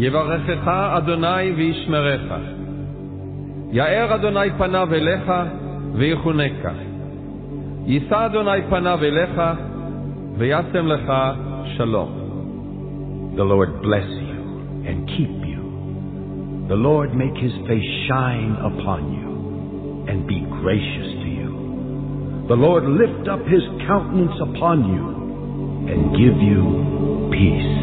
יברכך אדוני וישמרך. יאר אדוני פניו אליך ויחונקה. יישא אדוני פניו אליך וישם לך שלום. The Lord bless you and keep you. The Lord make his face shine upon you and be gracious to you. The Lord lift up his countenance upon you and give you peace.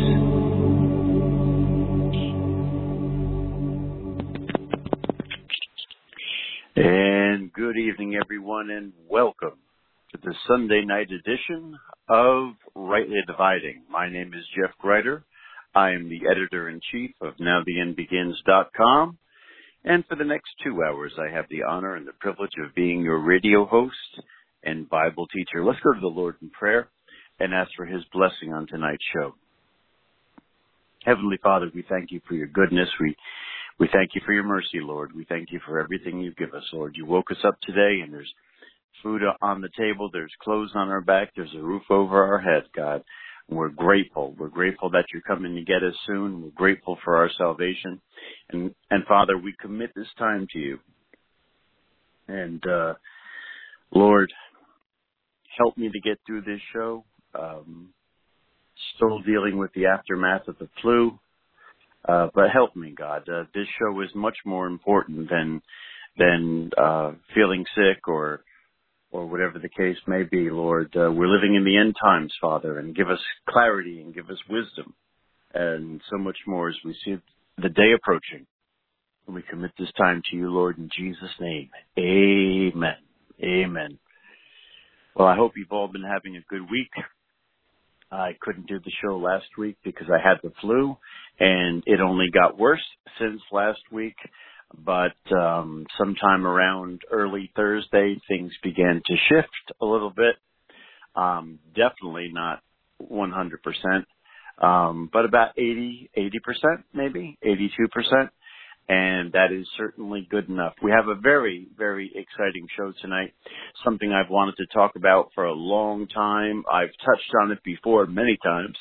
And good evening, everyone, and welcome to the Sunday night edition of Rightly Dividing. My name is Jeff Greider. I am the editor-in-chief of NowTheEndBegins.com. And for the next 2 hours, I have the honor and the privilege of being your radio host and Bible teacher. Let's go to the Lord in prayer and ask for his blessing on tonight's show. Heavenly Father, we thank you for your goodness. We thank you for your mercy, Lord. We thank you for everything you give us, Lord. You woke us up today, and there's food on the table. There's clothes on our back. There's a roof over our head, God. And we're grateful. We're grateful that you're coming to get us soon. We're grateful for our salvation. And Father, we commit this time to you. And, Lord, help me to get through this show. Still dealing with the aftermath of the flu. But help me, God. This show is much more important than feeling sick or whatever the case may be, Lord. We're living in the end times, Father, and give us clarity and give us wisdom and so much more as we see the day approaching. And we commit this time to you, Lord, in Jesus' name. Amen. Amen. Well, I hope you've all been having a good week. I couldn't do the show last week because I had the flu, and it only got worse since last week. But sometime around early Thursday, things began to shift a little bit. Definitely not 100%, but about 80%, maybe 82%. And that is certainly good enough. We have a very, very exciting show tonight, something I've wanted to talk about for a long time. I've touched on it before many times.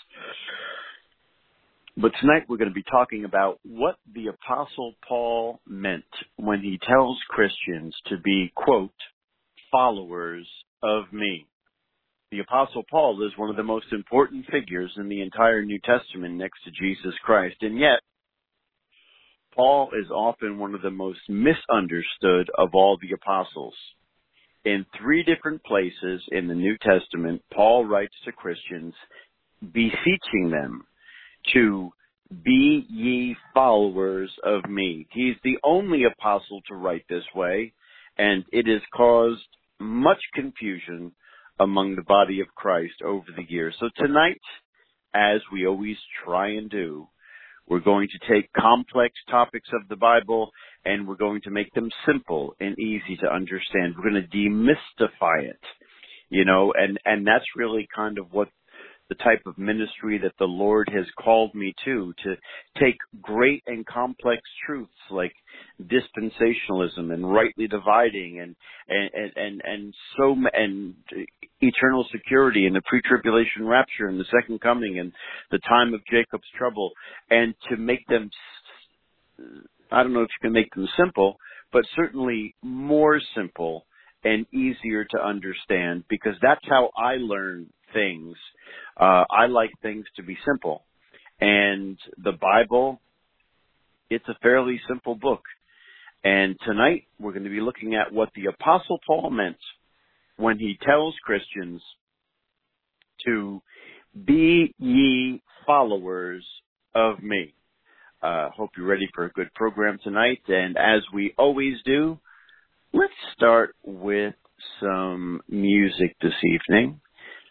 But tonight we're going to be talking about what the Apostle Paul meant when he tells Christians to be, quote, followers of me. The Apostle Paul is one of the most important figures in the entire New Testament next to Jesus Christ, and yet Paul is often one of the most misunderstood of all the apostles. In 3 different places in the New Testament, Paul writes to Christians, beseeching them to be ye followers of me. He's the only apostle to write this way, and it has caused much confusion among the body of Christ over the years. So tonight, as we always try and do, we're going to take complex topics of the Bible and we're going to make them simple and easy to understand. We're going to demystify it, and that's really kind of what the type of ministry that the Lord has called me to take great and complex truths like dispensationalism and rightly dividing and eternal security and the pre-tribulation rapture and the second coming and the time of Jacob's trouble, and to make them, I don't know if you can make them simple, but certainly more simple and easier to understand, because that's how I learn things. I like things to be simple. And the Bible, it's a fairly simple book. And tonight we're going to be looking at what the Apostle Paul meant when he tells Christians to be ye followers of me. Hope you're ready for a good program tonight. And as we always do, let's start with some music this evening.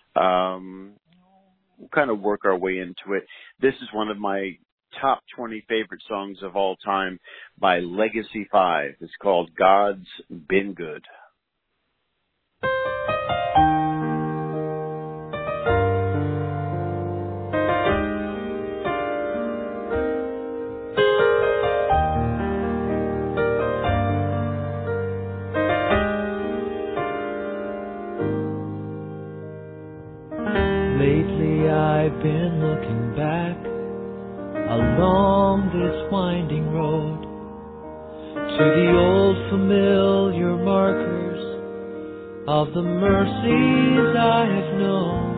We'll kind of work our way into it. This is one of my top 20 favorite songs of all time by Legacy 5. It's called God's Been Good. Lately I've been looking back along the winding road, to the old familiar markers of the mercies I have known.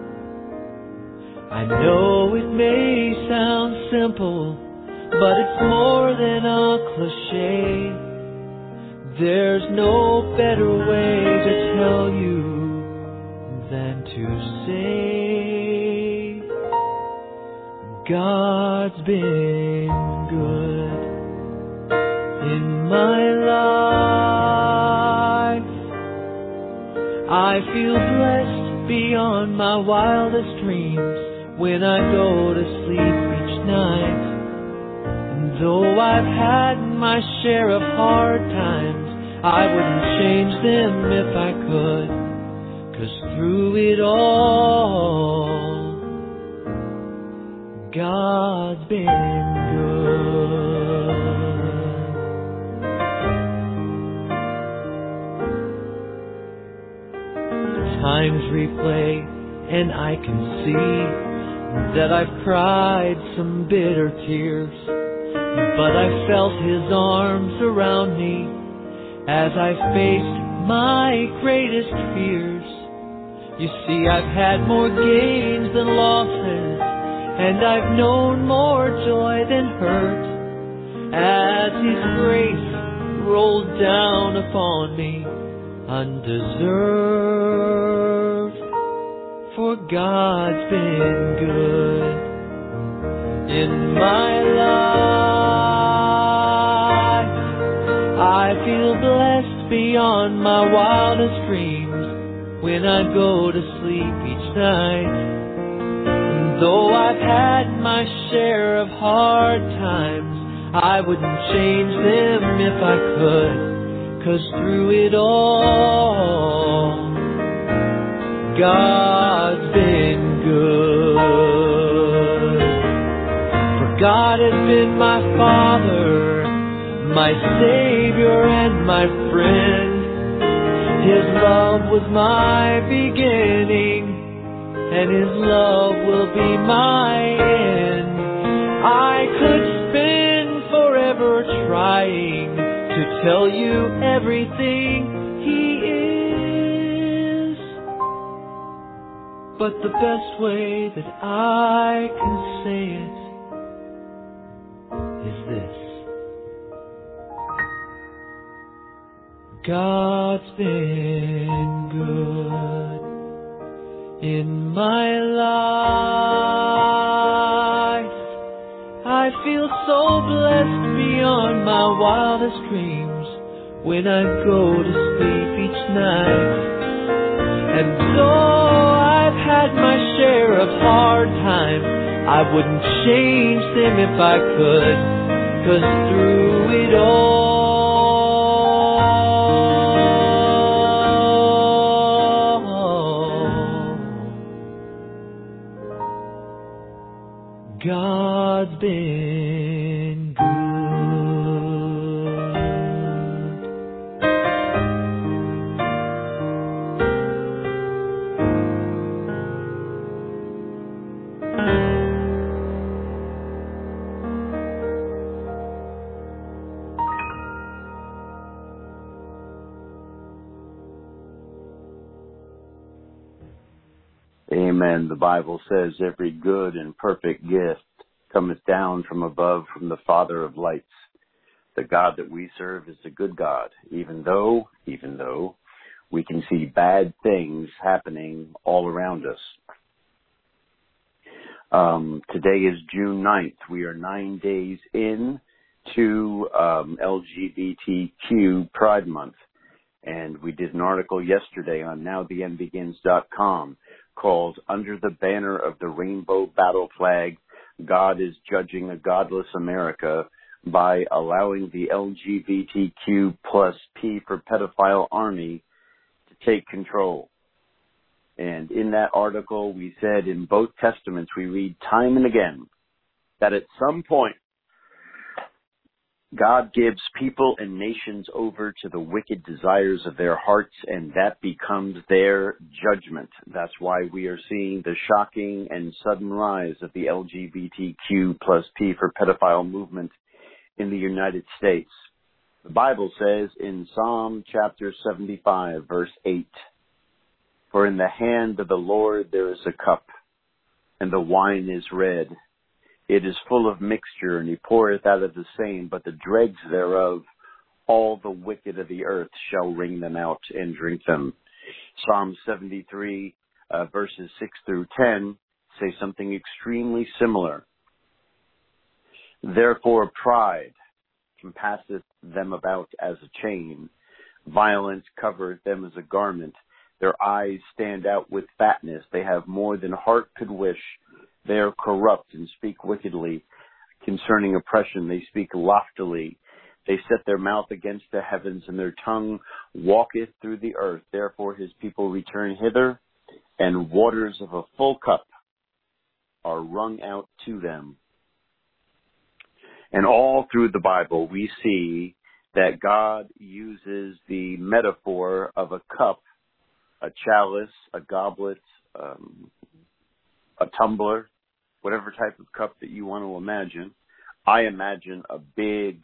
I know it may sound simple, but it's more than a cliche. There's no better way to tell you than to say, God's been good in my life. I feel blessed beyond my wildest dreams when I go to sleep each night. And though I've had my share of hard times, I wouldn't change them if I could, 'cause through it all, God's been good. Times replay and I can see that I've cried some bitter tears, but I felt His arms around me as I faced my greatest fears. You see, I've had more gains than losses, and I've known more joy than hurt, as His grace rolled down upon me undeserved. For God's been good in my life. I feel blessed beyond my wildest dreams when I go to sleep each night. And though I've had my share of hard times, I wouldn't change them if I could, 'cause through it all, God's been good. For God has been my Father, my Savior and my friend. His love was my beginning, and His love will be my end. I could spend forever trying to tell you everything He is, but the best way that I can say it is this: God's been good in my life. I feel so blessed beyond my wildest dreams when I go to sleep each night. And though I've had my share of hard times, I wouldn't change them if I could, 'cause through it all, God's been good. Amen. The Bible says every good and perfect gift cometh down from above, from the Father of lights. The God that we serve is a good God, even though we can see bad things happening all around us. Today is June 9th. We are 9 days in to LGBTQ Pride Month. And we did an article yesterday on NowTheEndBegins.com called Under the Banner of the Rainbow Battle Flag, God is Judging a Godless America by allowing the LGBTQ plus P for pedophile army to take control. And in that article, we said in both testaments, we read time and again that at some point, God gives people and nations over to the wicked desires of their hearts, and that becomes their judgment. That's why we are seeing the shocking and sudden rise of the LGBTQ plus P for pedophile movement in the United States. The Bible says in Psalm chapter 75, verse 8, "For in the hand of the Lord there is a cup, and the wine is red. It is full of mixture, and he poureth out of the same, but the dregs thereof, all the wicked of the earth shall wring them out and drink them." Psalm 73, verses 6 through 10 say something extremely similar. "Therefore pride compasseth them about as a chain. Violence covereth them as a garment. Their eyes stand out with fatness. They have more than heart could wish. They are corrupt and speak wickedly. Concerning oppression, they speak loftily. They set their mouth against the heavens, and their tongue walketh through the earth. Therefore his people return hither, and waters of a full cup are wrung out to them." And all through the Bible, we see that God uses the metaphor of a cup, a chalice, a goblet, a tumbler, whatever type of cup that you want to imagine. I imagine a big,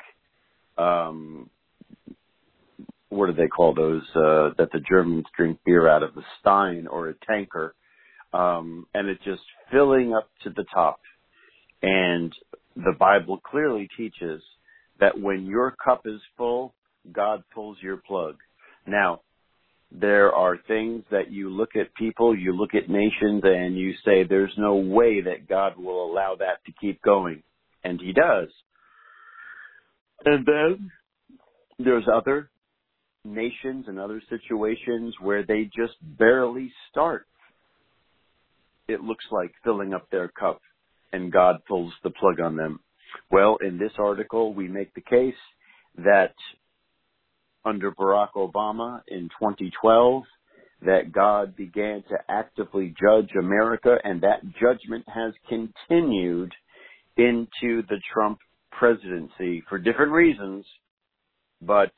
what do they call those, that the Germans drink beer out of, a stein or a tanker, and it's just filling up to the top. And the Bible clearly teaches that when your cup is full, God pulls your plug. Now, there are things that you look at people, you look at nations, and you say there's no way that God will allow that to keep going. And he does. And then there's other nations and other situations where they just barely start. It looks like filling up their cup, and God pulls the plug on them. Well, in this article, we make the case that under Barack Obama in 2012, that God began to actively judge America, and that judgment has continued into the Trump presidency for different reasons. But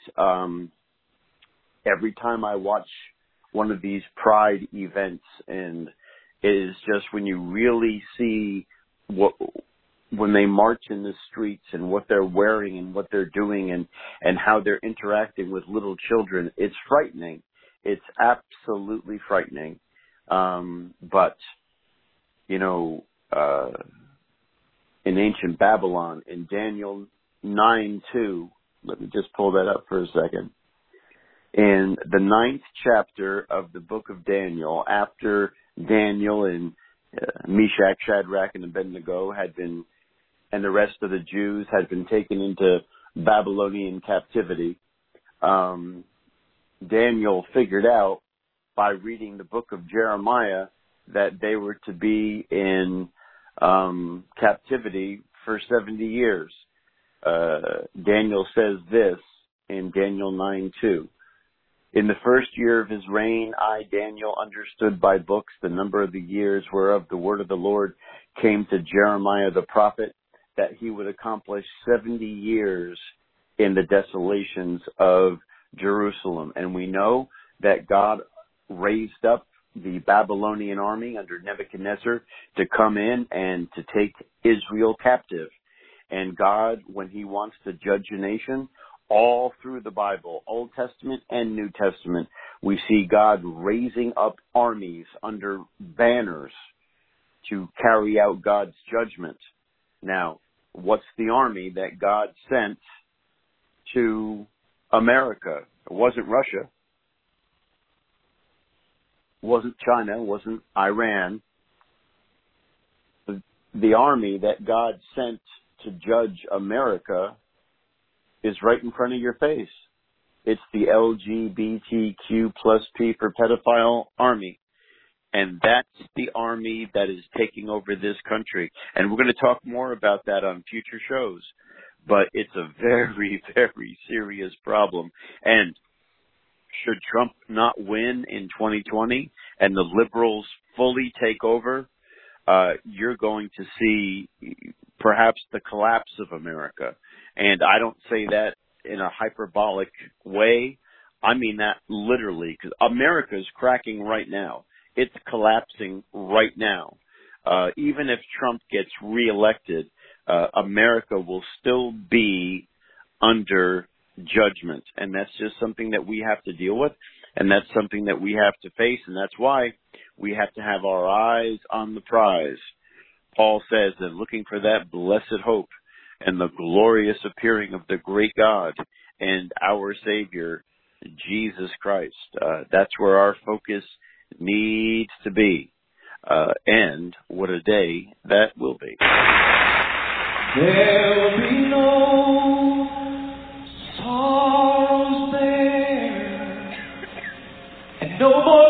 every time I watch one of these pride events, and it is just when you really see when they march in the streets and what they're wearing and what they're doing and how they're interacting with little children, it's frightening. It's absolutely frightening. But, you know, in ancient Babylon, in Daniel 9:2, let me just pull that up for a second. In the 9th chapter of the book of Daniel, after Daniel and Meshach, Shadrach, and Abednego and the rest of the Jews had been taken into Babylonian captivity, Daniel figured out by reading the book of Jeremiah that they were to be in captivity for 70 years. Daniel says this in Daniel 9:2. "In the first year of his reign, I, Daniel, understood by books the number of the years whereof the word of the Lord came to Jeremiah the prophet, that he would accomplish 70 years in the desolations of Jerusalem." And we know that God raised up the Babylonian army under Nebuchadnezzar to come in and to take Israel captive. And God, when he wants to judge a nation, all through the Bible, Old Testament and New Testament, we see God raising up armies under banners to carry out God's judgment. Now, what's the army that God sent to America? It wasn't Russia. It wasn't China. It wasn't Iran. The army that God sent to judge America is right in front of your face. It's the LGBTQ plus P for pedophile army. And that's the army that is taking over this country. And we're going to talk more about that on future shows. But it's a very, very serious problem. And should Trump not win in 2020 and the liberals fully take over, you're going to see perhaps the collapse of America. And I don't say that in a hyperbolic way. I mean that literally, because America is cracking right now. It's collapsing right now. Even if Trump gets reelected, America will still be under judgment. And that's just something that we have to deal with, and that's something that we have to face, and that's why we have to have our eyes on the prize. Paul says that looking for that blessed hope and the glorious appearing of the great God and our Savior, Jesus Christ. That's where our focus needs to be. And what a day that will be. There will be no sorrows there, and no more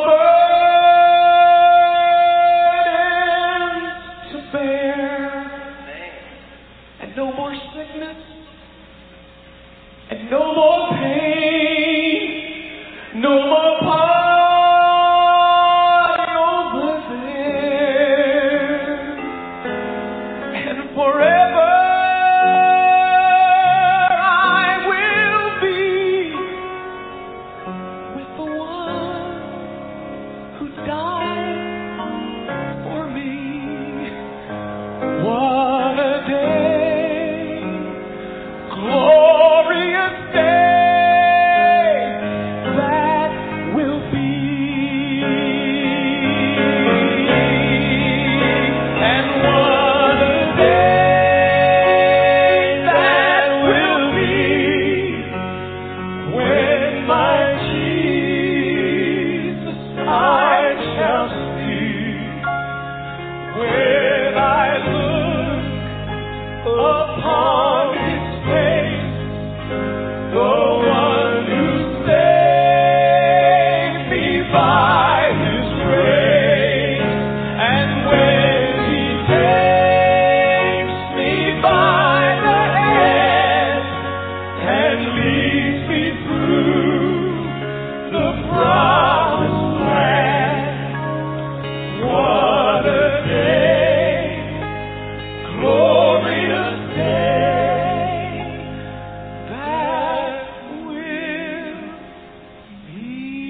burdens to bear, and no more sickness, and no more pain, no more parting over there, and forever I will be with the one who died for me. What a day, glorious day that will be. And what a day that will be when my Jesus I shall see, when I look upon His face, the one who saved me by His grace, and when He takes me by the hand and leads me through the promised land. What a day, glorious day that will be.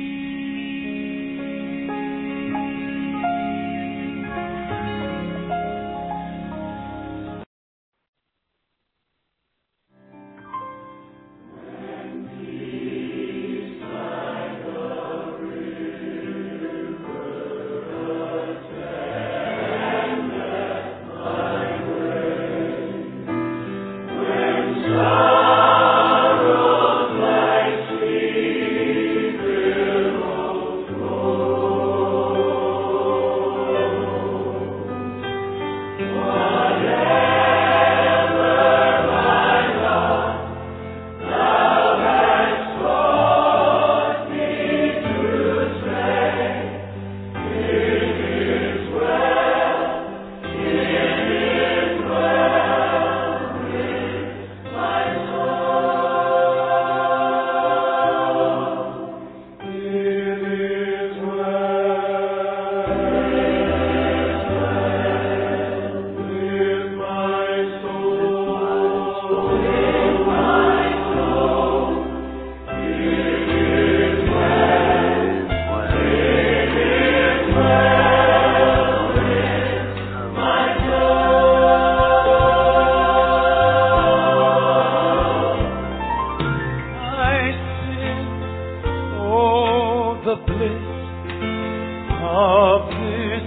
The bliss of this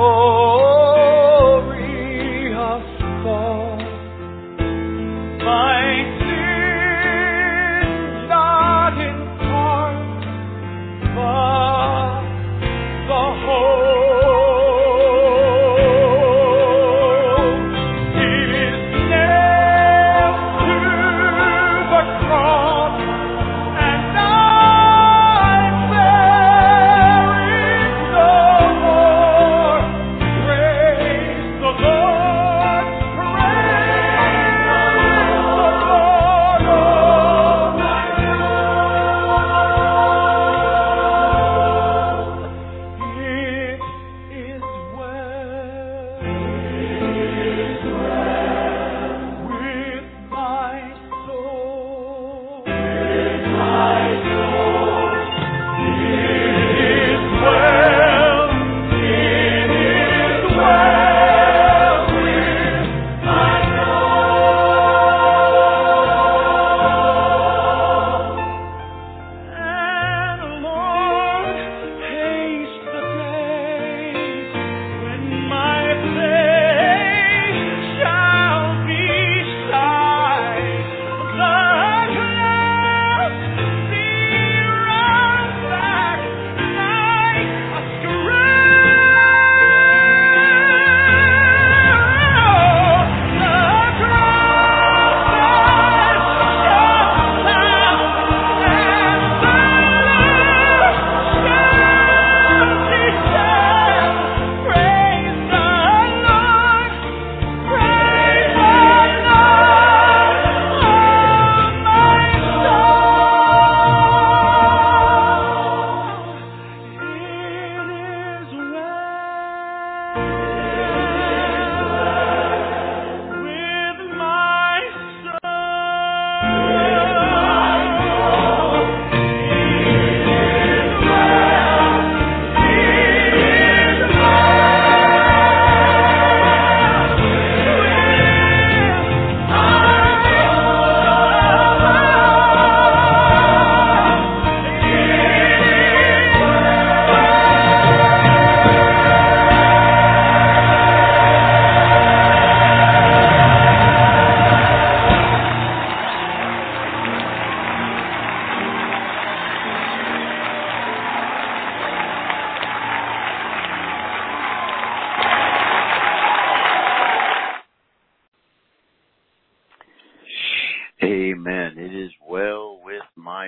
glorious thought, my sins not in part, but the whole is nailed to the cross, and I'm bearing no more.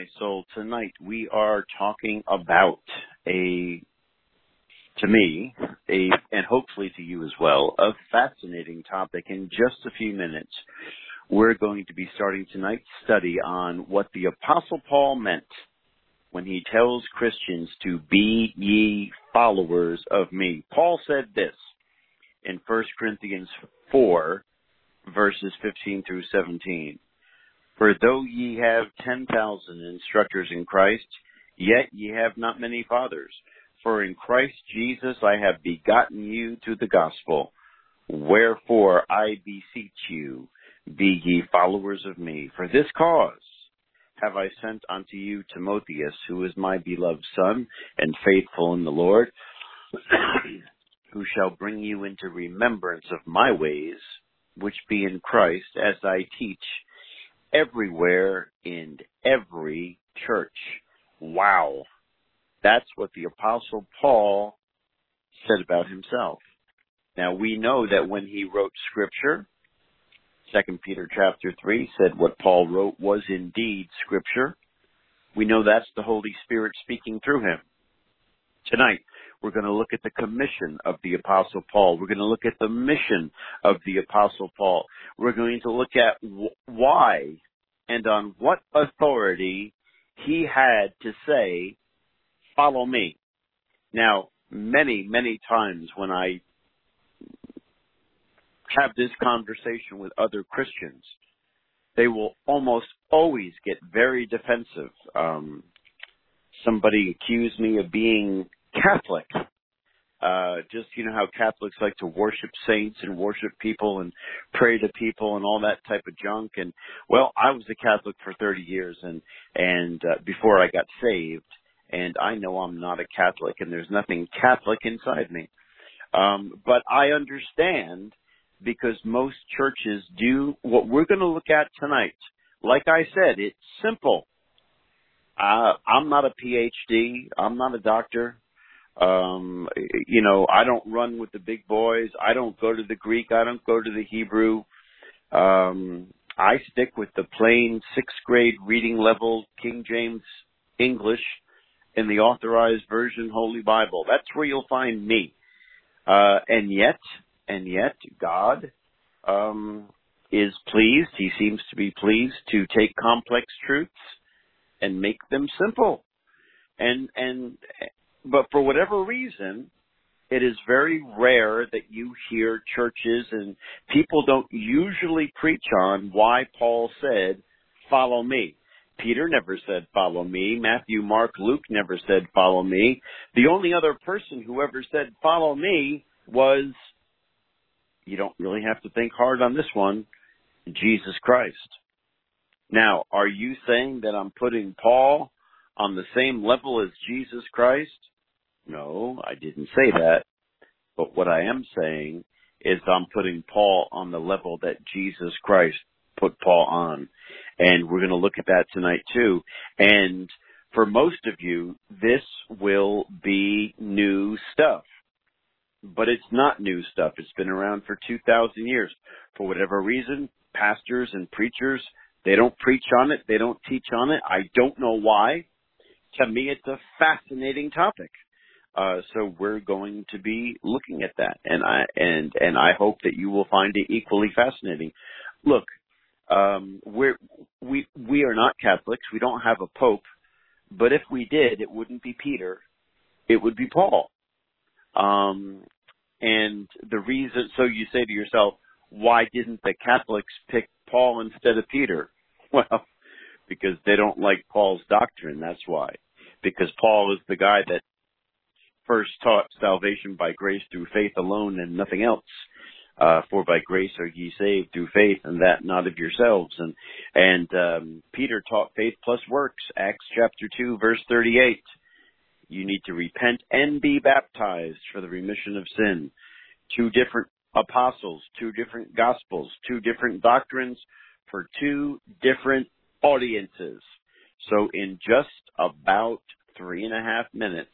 my soul. Tonight we are talking about and hopefully to you as well, a fascinating topic. In just a few minutes, we're going to be starting tonight's study on what the Apostle Paul meant when he tells Christians to be ye followers of me. Paul said this in 1 Corinthians 4, verses 15 through 17. For though ye have 10,000 instructors in Christ, yet ye have not many fathers. For in Christ Jesus I have begotten you to the gospel. Wherefore I beseech you, be ye followers of me. For this cause have I sent unto you Timotheus, who is my beloved son, and faithful in the Lord, who shall bring you into remembrance of my ways, which be in Christ, as I teach everywhere in every church. Wow. That's what the Apostle Paul said about himself. Now, we know that when he wrote Scripture, 2 Peter chapter 3 said what Paul wrote was indeed Scripture. We know that's the Holy Spirit speaking through him. Tonight, we're going to look at the commission of the Apostle Paul. We're going to look at the mission of the Apostle Paul. We're going to look at why and on what authority he had to say, follow me. Now, many, many times when I have this conversation with other Christians, they will almost always get very defensive. Somebody accused me of being Catholic. Just, you know how Catholics like to worship saints and worship people and pray to people and all that type of junk. And, well, I was a Catholic for 30 years and before I got saved, and I know I'm not a Catholic and there's nothing Catholic inside me. But I understand, because most churches do what we're going to look at tonight. Like I said, it's simple. I'm not a PhD. I'm not a doctor. I don't run with the big boys. I don't go to the Greek. I don't go to the Hebrew. I stick with the plain 6th grade reading level King James English in the Authorized Version Holy Bible. That's where you'll find me. And yet, God is pleased. He seems to be pleased to take complex truths and make them simple. But for whatever reason, it is very rare that you hear churches, and people don't usually preach on why Paul said, follow me. Peter never said, follow me. Matthew, Mark, Luke never said, follow me. The only other person who ever said, follow me was, you don't really have to think hard on this one, Jesus Christ. Now, are you saying that I'm putting Paul on the same level as Jesus Christ? No, I didn't say that. But what I am saying is I'm putting Paul on the level that Jesus Christ put Paul on. And we're going to look at that tonight too. And for most of you, this will be new stuff. But it's not new stuff. It's been around for 2,000 years. For whatever reason, pastors and preachers, they don't preach on it. They don't teach on it. I don't know why. To me, it's a fascinating topic. So we're going to be looking at that, and I hope that you will find it equally fascinating. Look, we are not Catholics. We don't have a pope, but if we did, it wouldn't be Peter. It would be Paul. And the reason, so you say to yourself, why didn't the Catholics pick Paul instead of Peter? Well, because they don't like Paul's doctrine. That's why. Because Paul is the guy that first taught salvation by grace through faith alone and nothing else. For by grace are ye saved through faith, and that not of yourselves. And Peter taught faith plus works. Acts chapter 2, verse 38. You need to repent and be baptized for the remission of sin. 2 different apostles, 2 different gospels, 2 different doctrines for 2 different audiences. So in just about 3.5 minutes,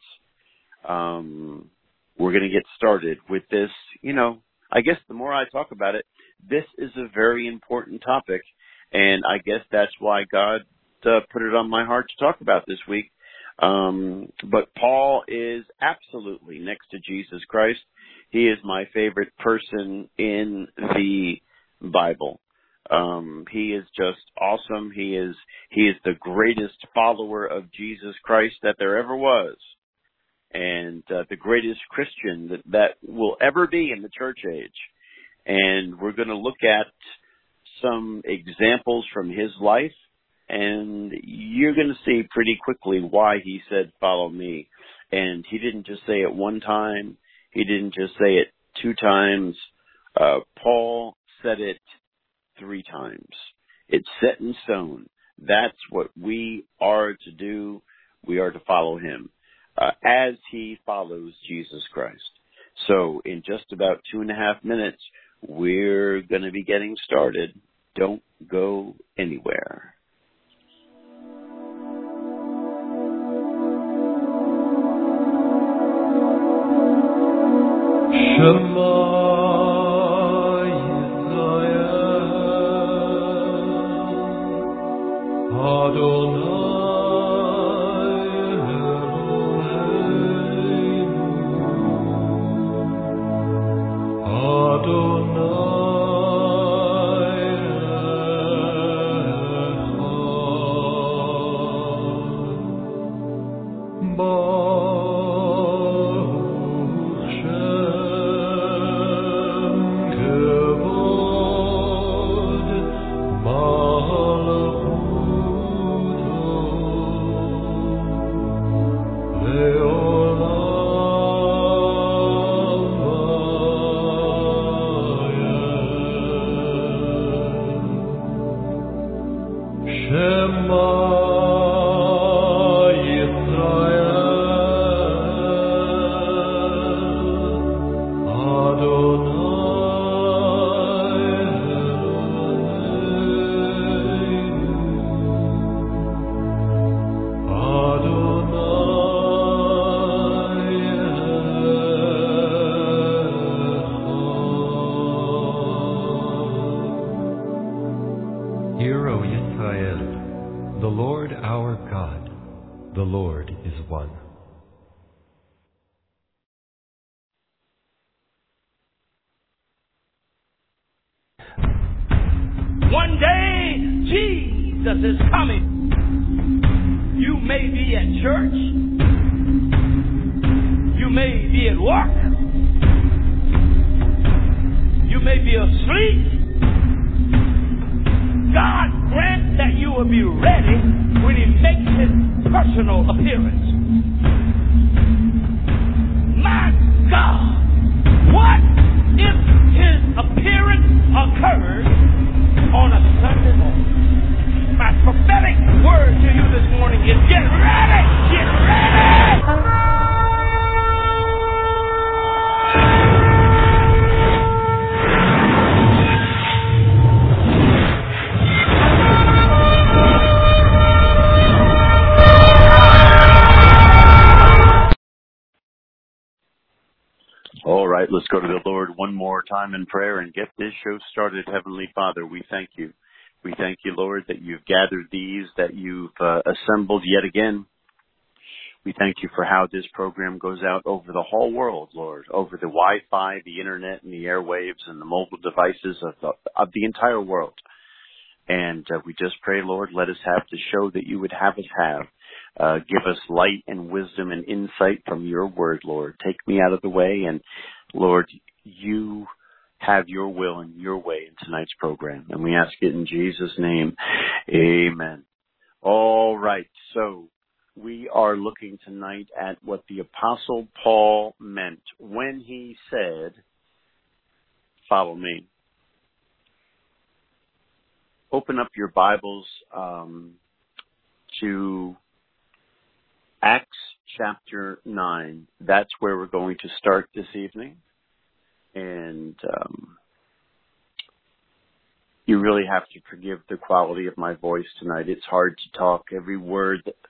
we're going to get started with this. I guess the more I talk about it, this is a very important topic, and I guess that's why God put it on my heart to talk about this week. But Paul is absolutely next to Jesus Christ. He is my favorite person in the Bible. He is just awesome. He is the greatest follower of Jesus Christ that there ever was, and the greatest Christian that will ever be in the church age. And we're going to look at some examples from his life, and you're going to see pretty quickly why he said, "Follow me." And he didn't just say it one time. He didn't just say it 2 times. Paul said it 3 times. It's set in stone. That's what we are to do. We are to follow him as he follows Jesus Christ. So in just about 2.5 minutes, we're going to be getting started. Don't go anywhere. Shema Yisrael, Adonai Eloheinu, Adonai Echad, Baruch Shem Kevod Malchuto Leolam Vayed. Shema Hear, O Yisrael, the Lord our God, the Lord is one. One day, Jesus is coming. You may be at church. You may be at work. You may be asleep. God grant that you will be ready when he makes his personal appearance. My God, what if his appearance occurred on a Sunday morning? My prophetic word to you this morning is get ready! Get ready! All right, let's go to the Lord one more time in prayer and get this show started. Heavenly Father, we thank you. We thank you, Lord, that you've gathered these, that you've assembled yet again. We thank you for how this program goes out over the whole world, Lord, over the Wi-Fi, the internet, and the airwaves, and the mobile devices of the entire world. And we just pray, Lord, let us have the show that you would have us have. Give us light and wisdom and insight from your word, Lord. Take me out of the way, and Lord, you have your will and your way in tonight's program. And we ask it in Jesus' name. Amen. All right, so we are looking tonight at what the Apostle Paul meant when he said, "Follow me." Open up your Bibles to Acts chapter 9. That's where we're going to start this evening. And you really have to forgive the quality of my voice tonight. It's hard to talk. Every word that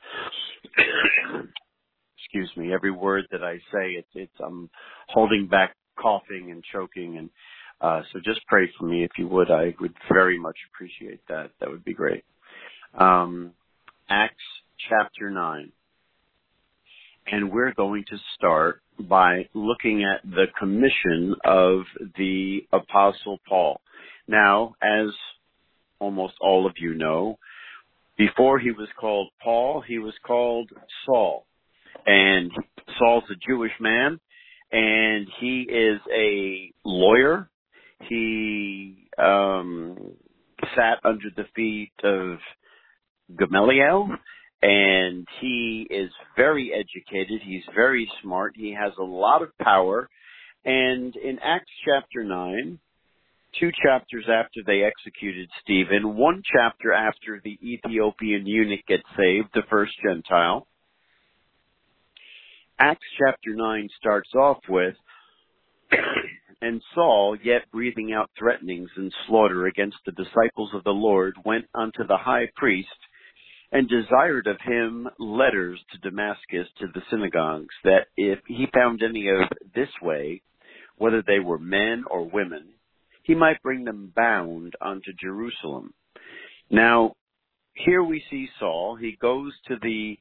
excuse me, every word that I say, I'm holding back coughing and choking. And so just pray for me if you would. I would very much appreciate that. That would be great. Acts chapter 9. And we're going to start by looking at the commission of the Apostle Paul. Now, as almost all of you know, before he was called Paul, he was called Saul. And Saul's a Jewish man, and he is a lawyer. He sat under the feet of Gamaliel, and he is very educated. He's very smart. He has a lot of power. And in Acts chapter 9, 2 chapters after they executed Stephen, 1 chapter after the Ethiopian eunuch gets saved, the first Gentile, Acts chapter 9 starts off with, and Saul, yet breathing out threatenings and slaughter against the disciples of the Lord, went unto the high priest and desired of him letters to Damascus to the synagogues, that if he found any of this way, whether they were men or women, he might bring them bound unto Jerusalem. Now, here we see Saul. He goes to the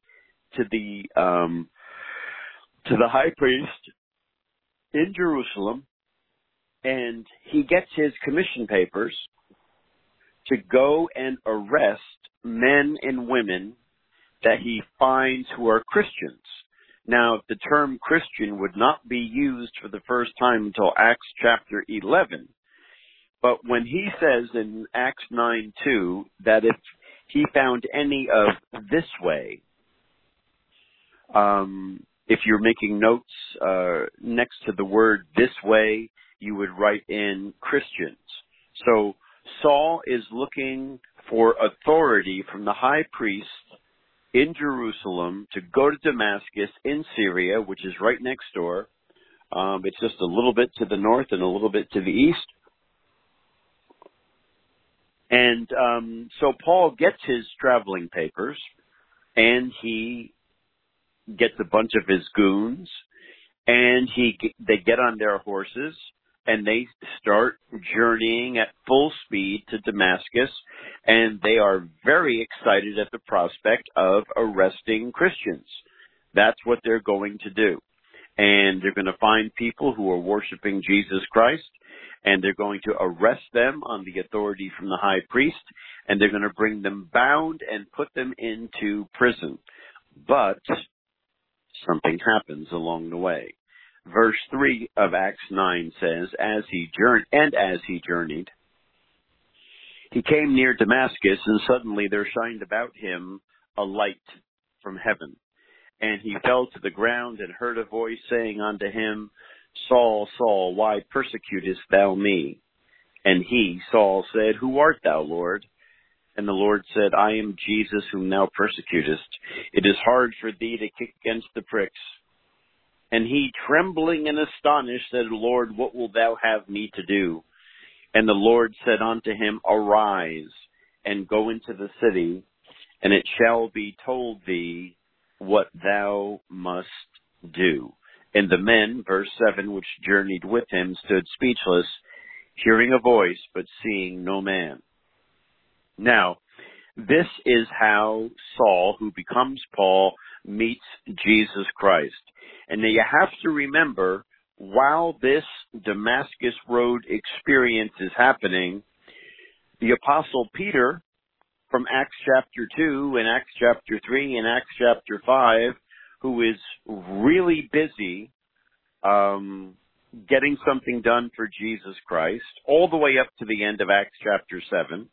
high priest in Jerusalem, and he gets his commission papers to go and arrest men and women that he finds who are Christians. Now, the term Christian would not be used for the first time until Acts chapter 11. But when he says in Acts 9:2 that if he found any of this way, if you're making notes next to the word this way, you would write in Christians. So Saul is looking for authority from the high priest in Jerusalem to go to Damascus in Syria, which is right next door. It's just a little bit to the north and a little bit to the east. And so Paul gets his traveling papers, and he gets a bunch of his goons, and they get on their horses, and they start journeying at full speed to Damascus, and they are very excited at the prospect of arresting Christians. That's what they're going to do. And they're going to find people who are worshiping Jesus Christ, and they're going to arrest them on the authority from the high priest, and they're going to bring them bound and put them into prison. But something happens along the way. Verse 3 of Acts 9 says, as he journeyed, he came near Damascus, and suddenly there shined about him a light from heaven. And he fell to the ground and heard a voice saying unto him, Saul, Saul, why persecutest thou me? And he, Saul, said, Who art thou, Lord? And the Lord said, I am Jesus whom thou persecutest. It is hard for thee to kick against the pricks. And he, trembling and astonished, said, Lord, what wilt thou have me to do? And the Lord said unto him, Arise, and go into the city, and it shall be told thee what thou must do. And the men, verse 7, which journeyed with him, stood speechless, hearing a voice, but seeing no man. Now, this is how Saul, who becomes Paul, meets Jesus Christ. And now you have to remember, while this Damascus Road experience is happening, the Apostle Peter, from Acts chapter 2 and Acts chapter 3 and Acts chapter 5, who is really busy getting something done for Jesus Christ, all the way up to the end of Acts chapter 7.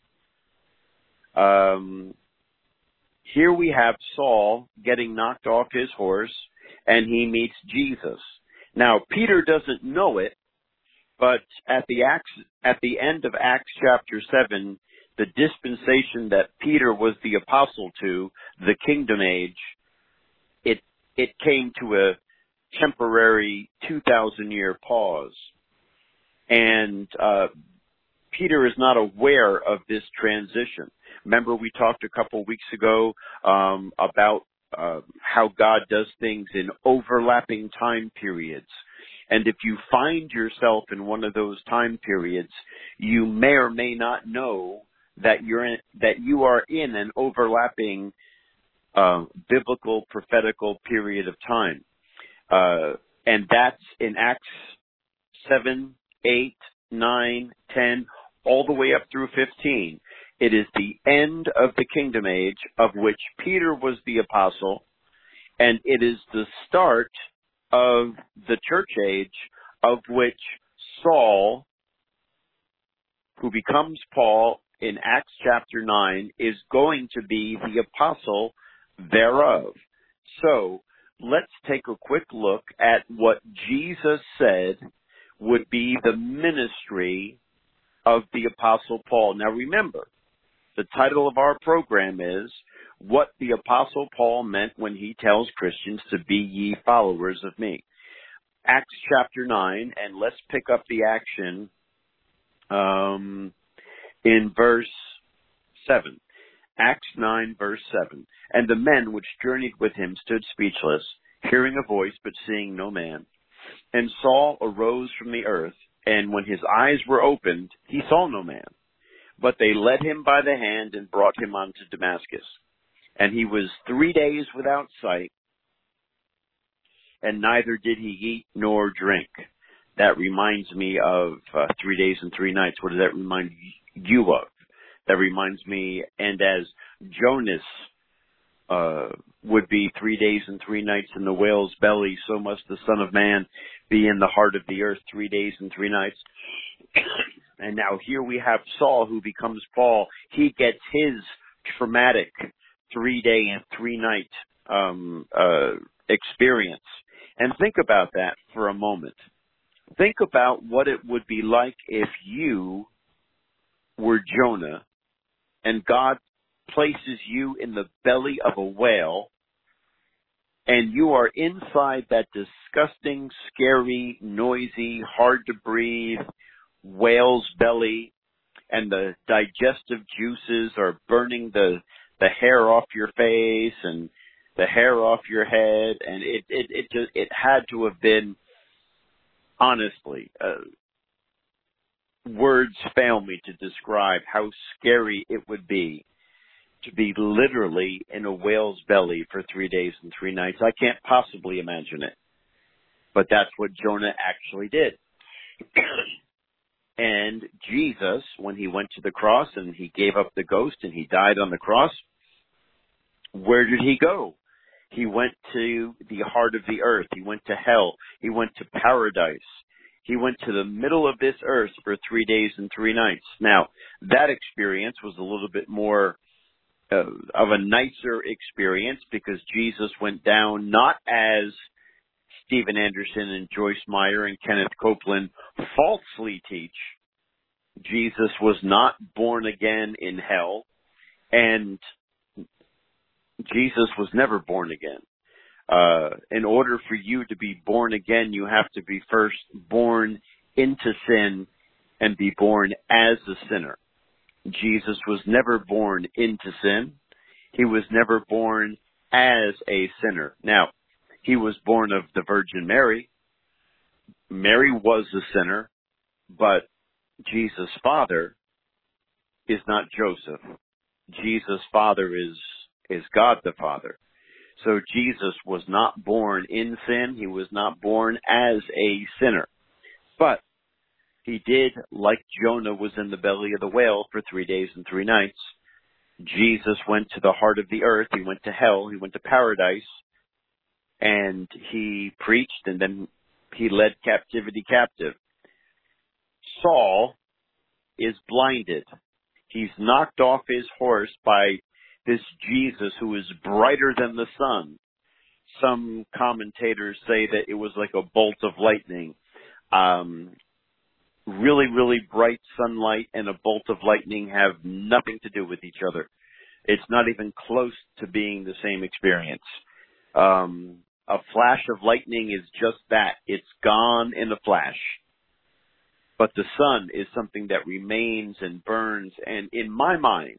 Here we have Saul getting knocked off his horse, and he meets Jesus. Now, Peter doesn't know it, but at the end of Acts chapter 7, the dispensation that Peter was the apostle to, the kingdom age, it came to a temporary 2,000-year pause. And Peter is not aware of this transition. Remember, we talked a couple weeks ago about how God does things in overlapping time periods. And if you find yourself in one of those time periods, you may or may not know that you are in an overlapping biblical, prophetical period of time. And that's in Acts 7, 8, 9, 10, all the way up through 15. It is the end of the kingdom age, of which Peter was the apostle, and it is the start of the church age, of which Saul, who becomes Paul in Acts chapter 9, is going to be the apostle thereof. So let's take a quick look at what Jesus said would be the ministry of the apostle Paul. Now remember, the title of our program is What the Apostle Paul Meant When He Tells Christians to Be Ye Followers of Me. Acts chapter 9, and let's pick up the action in verse 7. Acts 9, verse 7. And the men which journeyed with him stood speechless, hearing a voice, but seeing no man. And Saul arose from the earth, and when his eyes were opened, he saw no man. But they led him by the hand and brought him unto Damascus. And he was 3 days without sight, and neither did he eat nor drink. That reminds me of 3 days and 3 nights. What does that remind you of? That reminds me, and as Jonas would be 3 days and 3 nights in the whale's belly, so must the Son of Man be in the heart of the earth 3 days and 3 nights. And now here we have Saul, who becomes Paul. He gets his traumatic 3 day and 3 night experience. And think about that for a moment. Think about what it would be like if you were Jonah and God places you in the belly of a whale and you are inside that disgusting, scary, noisy, hard to breathe whale's belly, and the digestive juices are burning the hair off your face and the hair off your head, and it had to have been, honestly, words fail me to describe how scary it would be to be literally in a whale's belly for 3 days and 3 nights. I can't possibly imagine it, but that's what Jonah actually did. And Jesus, when he went to the cross and he gave up the ghost and he died on the cross, where did he go? He went to the heart of the earth. He went to hell. He went to paradise. He went to the middle of this earth for 3 days and 3 nights. Now, that experience was a little bit more of a nicer experience, because Jesus went down not as Stephen Anderson and Joyce Meyer and Kenneth Copeland falsely teach. Jesus was not born again in hell, and Jesus was never born again. In order for you to be born again, you have to be first born into sin and be born as a sinner. Jesus was never born into sin. He was never born as a sinner. Now, he was born of the Virgin Mary. Mary was a sinner, but Jesus' father is not Joseph. Jesus' father is God the Father. So Jesus was not born in sin. He was not born as a sinner. But he did, like Jonah was in the belly of the whale for 3 days and 3 nights. Jesus went to the heart of the earth. He went to hell. He went to paradise. And he preached, and then he led captivity captive. Saul is blinded. He's knocked off his horse by this Jesus who is brighter than the sun. Some commentators say that it was like a bolt of lightning. Really, really bright sunlight and a bolt of lightning have nothing to do with each other. It's not even close to being the same experience. A flash of lightning is just that. It's gone in a flash. But the sun is something that remains and burns. And in my mind,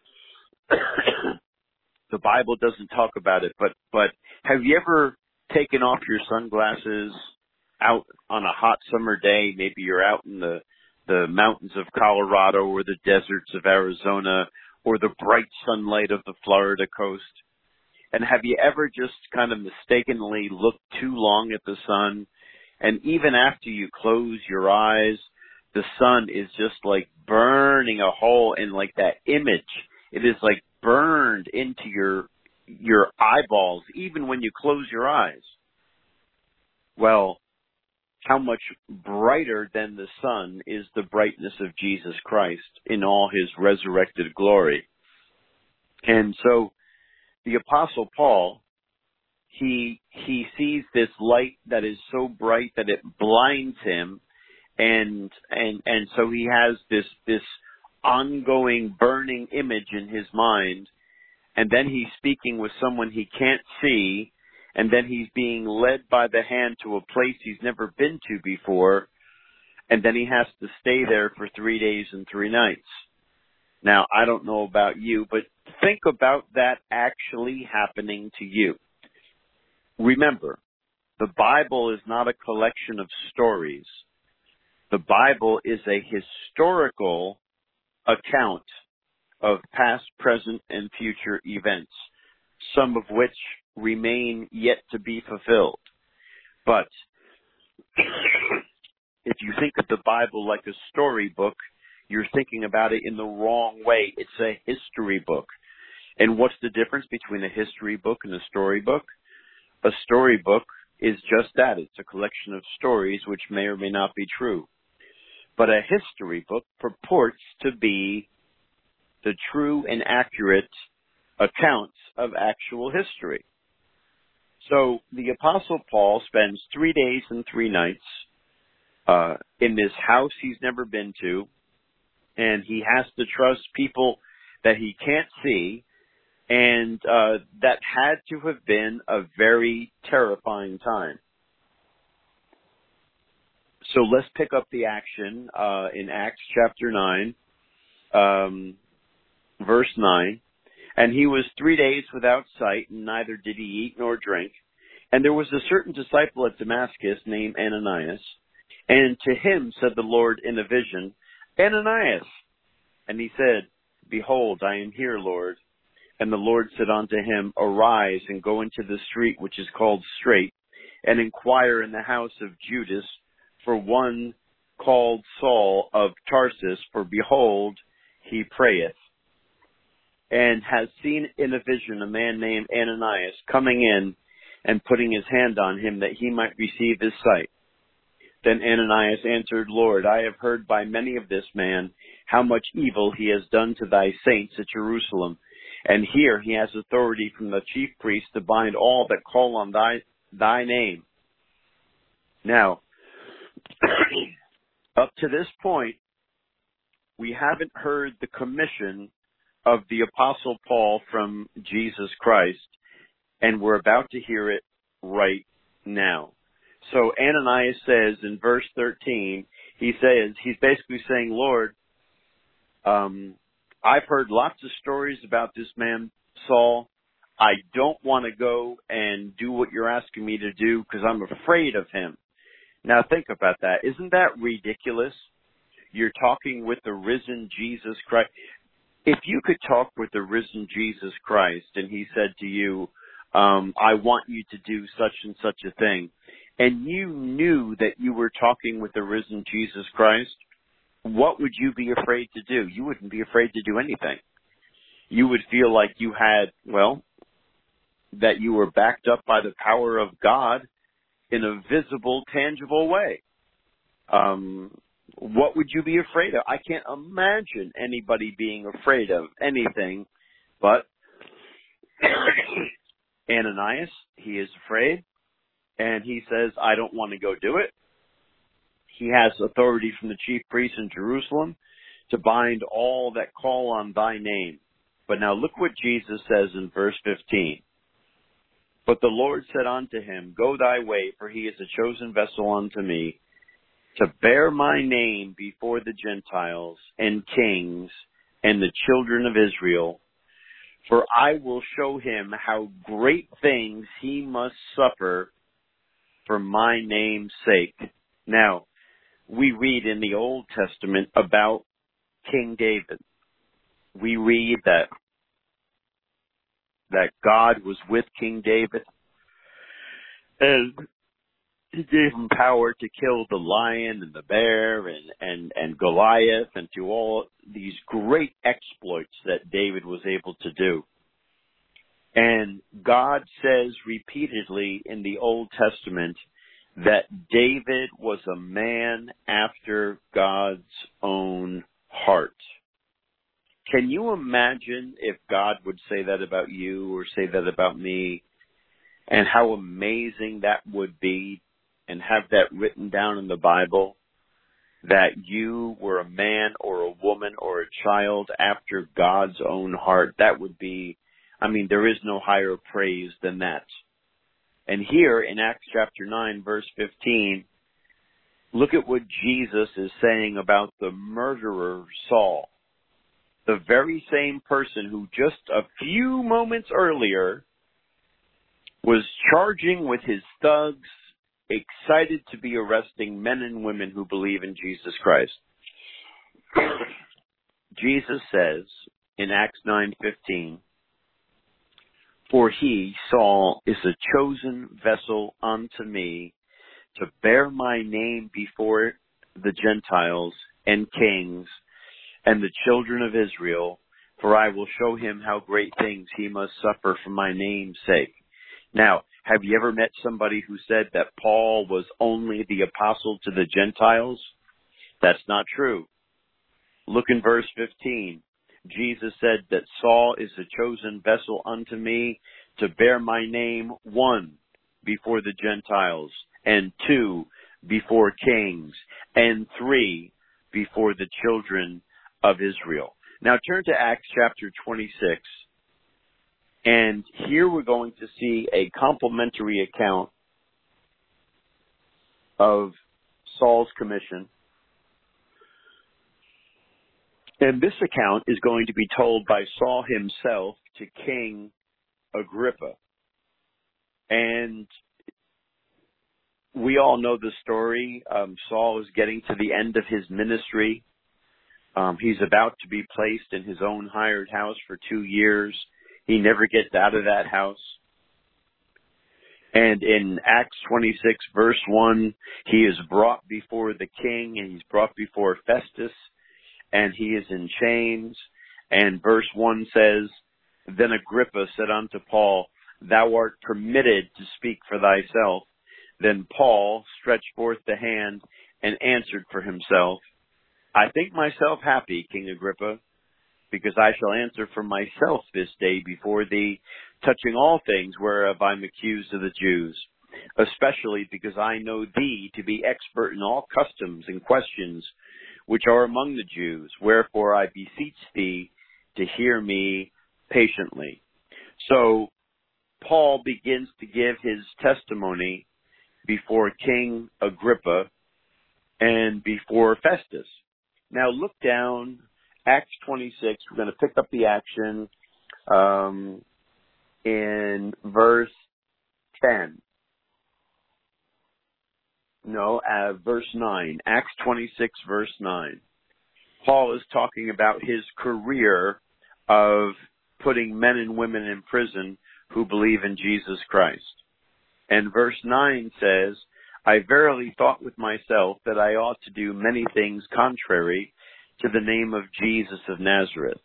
the Bible doesn't talk about it, but have you ever taken off your sunglasses out on a hot summer day? Maybe you're out in the mountains of Colorado or the deserts of Arizona or the bright sunlight of the Florida coast. And have you ever just kind of mistakenly looked too long at the sun? And even after you close your eyes, the sun is just like burning a hole in like that image. It is like burned into your eyeballs, even when you close your eyes. Well, how much brighter than the sun is the brightness of Jesus Christ in all his resurrected glory. And so the Apostle Paul, he sees this light that is so bright that it blinds him, and so he has this ongoing burning image in his mind, and then he's speaking with someone he can't see, and then he's being led by the hand to a place he's never been to before, and then he has to stay there for 3 days and 3 nights. Now, I don't know about you, but think about that actually happening to you. Remember, the Bible is not a collection of stories. The Bible is a historical account of past, present, and future events, some of which remain yet to be fulfilled. But if you think of the Bible like a storybook, you're thinking about it in the wrong way. It's a history book. And what's the difference between a history book and a storybook? A storybook is just that. It's a collection of stories which may or may not be true. But a history book purports to be the true and accurate accounts of actual history. So the Apostle Paul spends 3 days and 3 nights in this house he's never been to, and he has to trust people that he can't see, and that had to have been a very terrifying time. So let's pick up the action in Acts chapter 9, verse 9. And he was 3 days without sight, and neither did he eat nor drink. And there was a certain disciple at Damascus named Ananias. And to him said the Lord in a vision, Ananias. And he said, Behold, I am here, Lord. And the Lord said unto him, Arise and go into the street which is called Straight, and inquire in the house of Judas for one called Saul of Tarsus, for behold, he prayeth, and has seen in a vision a man named Ananias coming in and putting his hand on him that he might receive his sight. Then Ananias answered, Lord, I have heard by many of this man how much evil he has done to thy saints at Jerusalem. And here he has authority from the chief priest to bind all that call on thy name. Now, up to this point, we haven't heard the commission of the Apostle Paul from Jesus Christ, and we're about to hear it right now. So Ananias says in verse 13, he's basically saying, Lord, I've heard lots of stories about this man, Saul. I don't want to go and do what you're asking me to do because I'm afraid of him. Now think about that. Isn't that ridiculous? You're talking with the risen Jesus Christ. If you could talk with the risen Jesus Christ and he said to you, I want you to do such and such a thing, and you knew that you were talking with the risen Jesus Christ, what would you be afraid to do? You wouldn't be afraid to do anything. You would feel like you had, that you were backed up by the power of God in a visible, tangible way. What would you be afraid of? I can't imagine anybody being afraid of anything, but Ananias, he is afraid, and he says, I don't want to go do it. He has authority from the chief priest in Jerusalem to bind all that call on thy name. But now look what Jesus says in verse 15. But the Lord said unto him, Go thy way, for he is a chosen vessel unto me, to bear my name before the Gentiles and kings and the children of Israel. For I will show him how great things he must suffer for my name's sake. Now, we read in the Old Testament about King David. We read that that God was with King David, and he gave him power to kill the lion and the bear and Goliath, and to all these great exploits that David was able to do. And God says repeatedly in the Old Testament that David was a man after God's own heart. Can you imagine if God would say that about you or say that about me, and how amazing that would be, and have that written down in the Bible, that you were a man or a woman or a child after God's own heart? That would be, there is no higher praise than that. And here in Acts chapter 9, verse 15, look at what Jesus is saying about the murderer Saul, the very same person who just a few moments earlier was charging with his thugs, excited to be arresting men and women who believe in Jesus Christ. Jesus says in Acts 9:15, "For he, Saul, is a chosen vessel unto me to bear my name before the Gentiles and kings and the children of Israel, for I will show him how great things he must suffer for my name's sake." Now, have you ever met somebody who said that Paul was only the apostle to the Gentiles? That's not true. Look in verse 15. Jesus said that Saul is a chosen vessel unto me to bear my name, 1, before the Gentiles, and 2, before kings, and 3, before the children of Israel. Now turn to Acts chapter 26. And here we're going to see a complimentary account of Saul's commission. And this account is going to be told by Saul himself to King Agrippa. And we all know the story. Saul is getting to the end of his ministry. He's about to be placed in his own hired house for 2 years. He never gets out of that house. And in Acts 26, verse 1, he is brought before the king, and he's brought before Festus, and he is in chains. And verse 1 says, "Then Agrippa said unto Paul, Thou art permitted to speak for thyself. Then Paul stretched forth the hand and answered for himself, I think myself happy, King Agrippa, because I shall answer for myself this day before thee, touching all things whereof I'm accused of the Jews, especially because I know thee to be expert in all customs and questions which are among the Jews. Wherefore I beseech thee to hear me patiently." So Paul begins to give his testimony before King Agrippa and before Festus. Now look down Acts 26, we're going to pick up the action in verse 10. Verse 9. Acts 26, verse 9. Paul is talking about his career of putting men and women in prison who believe in Jesus Christ. And verse 9 says, "I verily thought with myself that I ought to do many things contrary to the name of Jesus of Nazareth."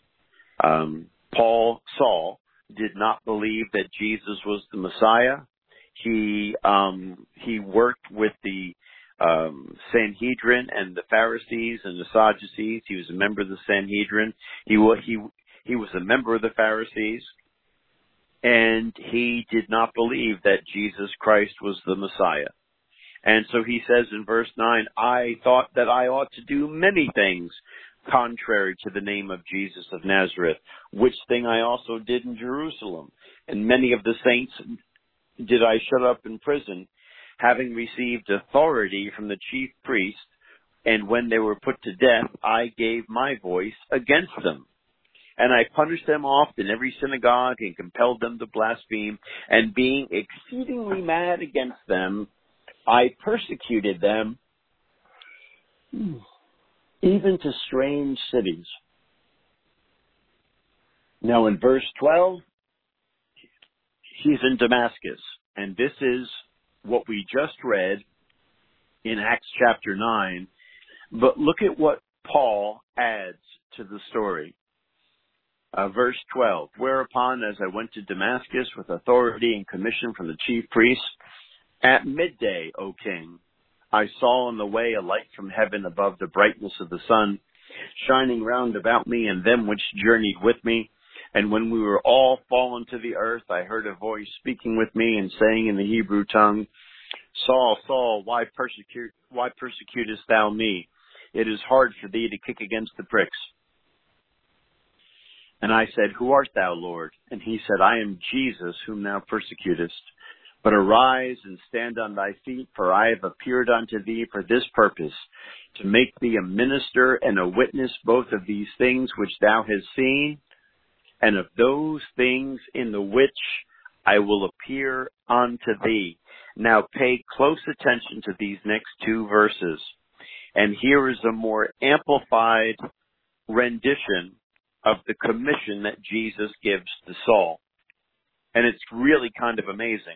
Saul did not believe that Jesus was the Messiah. He worked with the Sanhedrin and the Pharisees and the Sadducees. He was a member of the Sanhedrin. He was a member of the Pharisees, and he did not believe that Jesus Christ was the Messiah. And so he says in verse 9, "I thought that I ought to do many things contrary to the name of Jesus of Nazareth, which thing I also did in Jerusalem. And many of the saints did I shut up in prison, having received authority from the chief priest, and when they were put to death, I gave my voice against them. And I punished them oft in every synagogue, and compelled them to blaspheme, and being exceedingly mad against them, I persecuted them, even to strange cities." Now in verse 12, he's in Damascus. And this is what we just read in Acts chapter 9. But look at what Paul adds to the story. Verse 12, whereupon as I went to Damascus with authority and commission from the chief priests, at midday, O king, I saw on the way a light from heaven above the brightness of the sun, shining round about me and them which journeyed with me. And when we were all fallen to the earth, I heard a voice speaking with me and saying in the Hebrew tongue, Saul, Saul, why persecutest thou me? It is hard for thee to kick against the pricks. And I said, Who art thou, Lord? And he said, I am Jesus, whom thou persecutest. But arise and stand on thy feet, for I have appeared unto thee for this purpose, to make thee a minister and a witness both of these things which thou hast seen, and of those things in the which I will appear unto thee. Now pay close attention to these next two verses. And here is a more amplified rendition of the commission that Jesus gives to Saul. And it's really kind of amazing.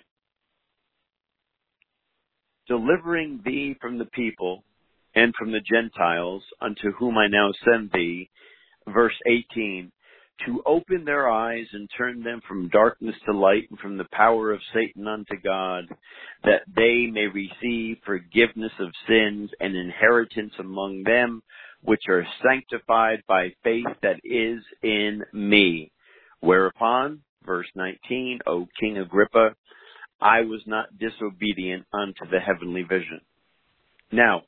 Delivering thee from the people and from the Gentiles, unto whom I now send thee, verse 18, to open their eyes and turn them from darkness to light and from the power of Satan unto God, that they may receive forgiveness of sins and inheritance among them which are sanctified by faith that is in me. Whereupon, verse 19, O King Agrippa, I was not disobedient unto the heavenly vision. Now,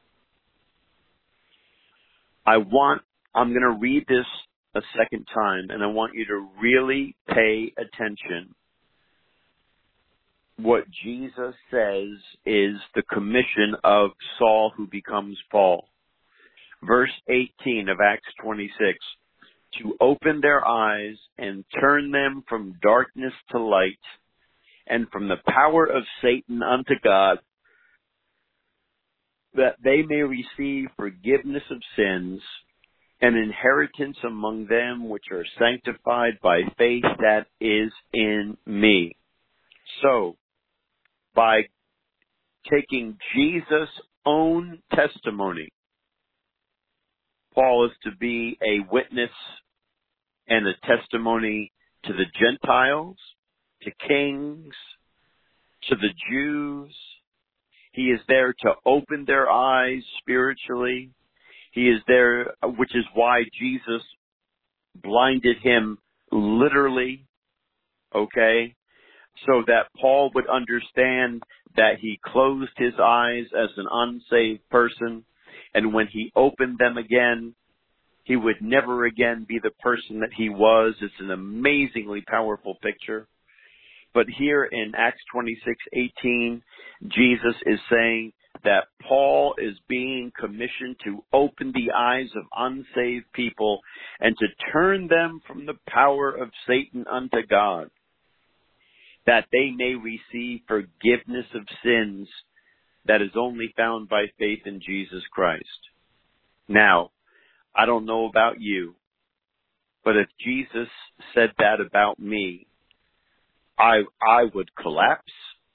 I'm going to read this a second time, and I want you to really pay attention. What Jesus says is the commission of Saul who becomes Paul. Verse 18 of Acts 26, to open their eyes and turn them from darkness to light and from the power of Satan unto God, that they may receive forgiveness of sins and inheritance among them which are sanctified by faith that is in me. So, by taking Jesus' own testimony, Paul is to be a witness and a testimony to the Gentiles, to kings, to the Jews. He is there to open their eyes spiritually. He is there, which is why Jesus blinded him literally, okay, so that Paul would understand that he closed his eyes as an unsaved person, and when he opened them again, he would never again be the person that he was. It's an amazingly powerful picture. But here in Acts 26:18, Jesus is saying that Paul is being commissioned to open the eyes of unsaved people and to turn them from the power of Satan unto God, that they may receive forgiveness of sins that is only found by faith in Jesus Christ. Now, I don't know about you, but if Jesus said that about me, I would collapse.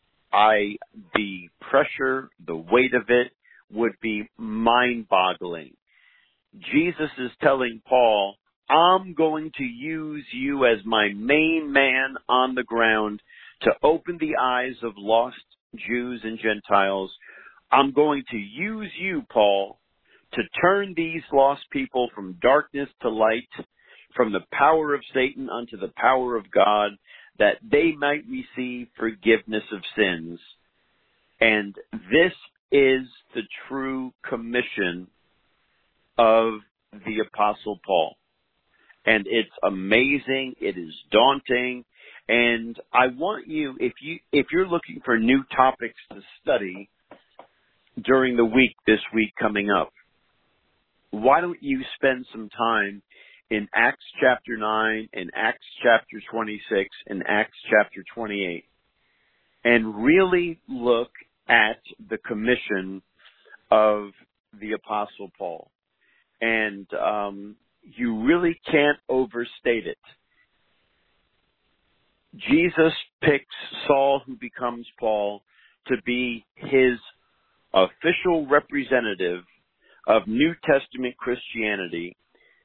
The pressure, the weight of it would be mind-boggling. Jesus is telling Paul, I'm going to use you as my main man on the ground to open the eyes of lost Jews and Gentiles. I'm going to use you, Paul, to turn these lost people from darkness to light, from the power of Satan unto the power of God, that they might receive forgiveness of sins. And this is the true commission of the Apostle Paul. And it's amazing, it is daunting, and I want you, if you're looking for new topics to study during the week, this week coming up, why don't you spend some time in Acts chapter 9, in Acts chapter 26, and Acts chapter 28, and really look at the commission of the Apostle Paul. And you really can't overstate it. Jesus picks Saul, who becomes Paul, to be his official representative of New Testament Christianity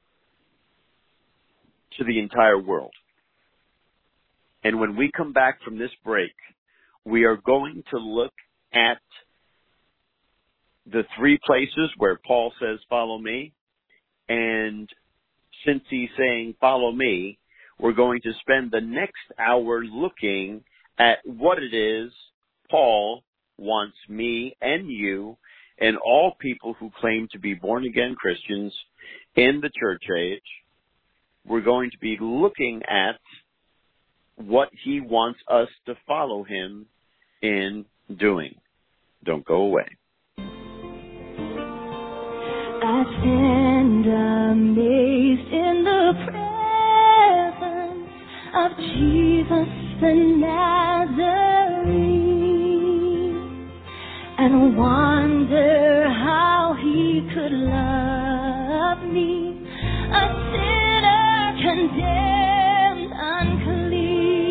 to the entire world. And when we come back from this break, we are going to look at the three places where Paul says, follow me. And since he's saying, follow me, we're going to spend the next hour looking at what it is Paul wants me and you and all people who claim to be born-again Christians in the church age. We're going to be looking at what he wants us to follow him in doing. Don't go away. I stand amazed in the presence of Jesus the Nazarene, and wonder how he could love me, a sinner condemned unclean.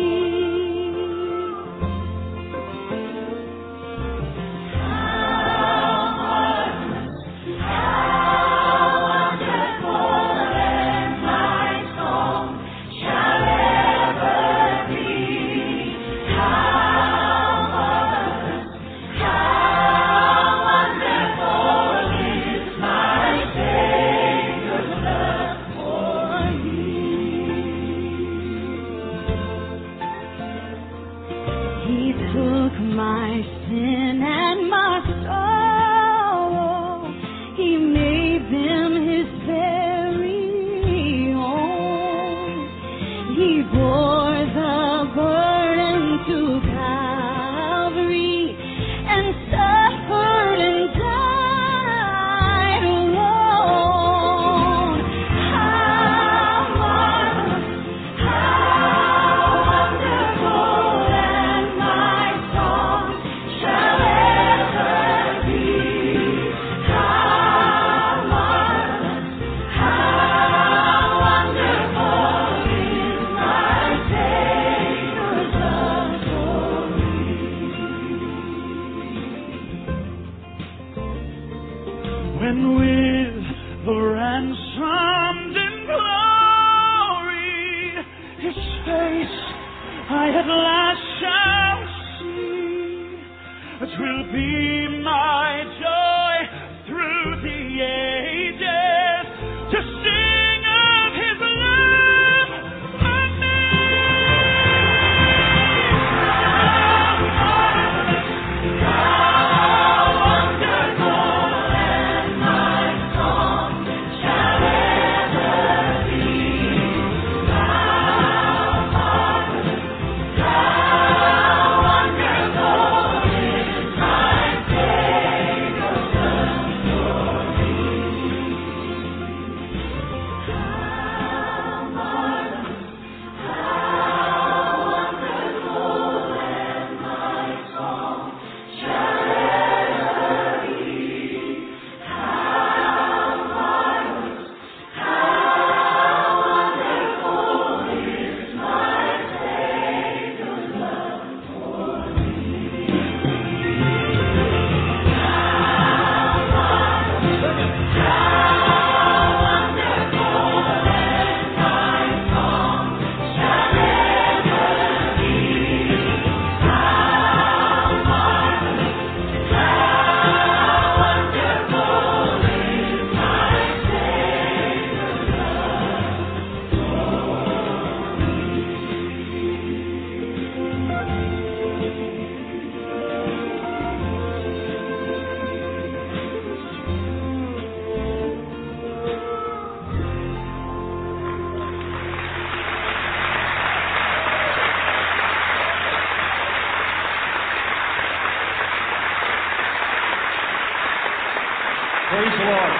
Praise the Lord.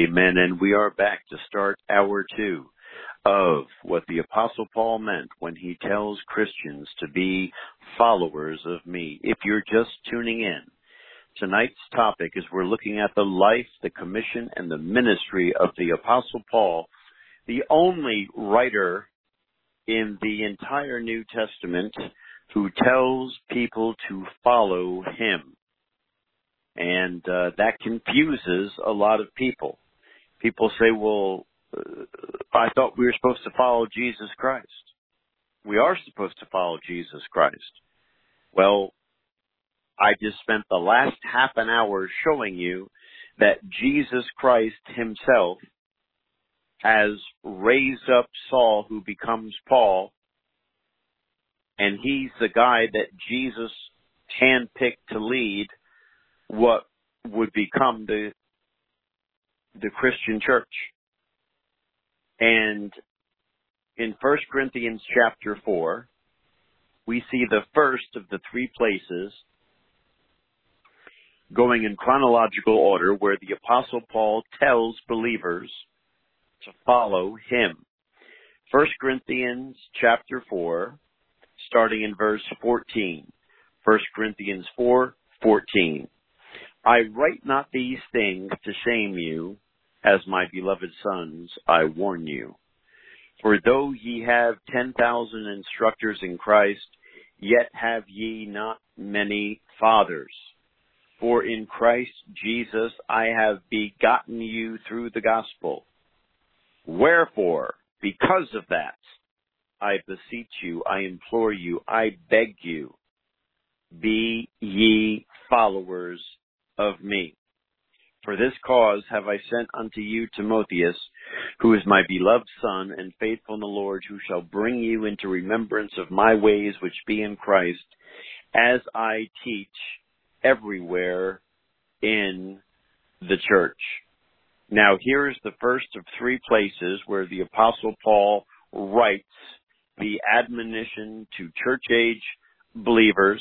Amen. And we are back to start hour 2 of what the Apostle Paul meant when he tells Christians to be followers of me. If you're just tuning in, tonight's topic is we're looking at the life, the commission, and the ministry of the Apostle Paul, the only writer in the entire New Testament who tells people to follow him. And that confuses a lot of people. People say, well, I thought we were supposed to follow Jesus Christ. We are supposed to follow Jesus Christ. Well, I just spent the last half an hour showing you that Jesus Christ himself has raised up Saul, who becomes Paul, and he's the guy that Jesus handpicked to lead what would become the Christian church. And in 1 Corinthians chapter 4, we see the first of the 3 places going in chronological order where the Apostle Paul tells believers to follow him. 1 Corinthians chapter 4, starting in verse 14. 1 Corinthians 4:14. I write not these things to shame you, as my beloved sons, I warn you. For though ye have 10,000 instructors in Christ, yet have ye not many fathers. For in Christ Jesus I have begotten you through the gospel. Wherefore, because of that, I beseech you, I implore you, I beg you, be ye followers of me. For this cause have I sent unto you Timotheus, who is my beloved son and faithful in the Lord, who shall bring you into remembrance of my ways which be in Christ, as I teach everywhere in the church. Now here is the first of 3 places where the Apostle Paul writes the admonition to church age believers.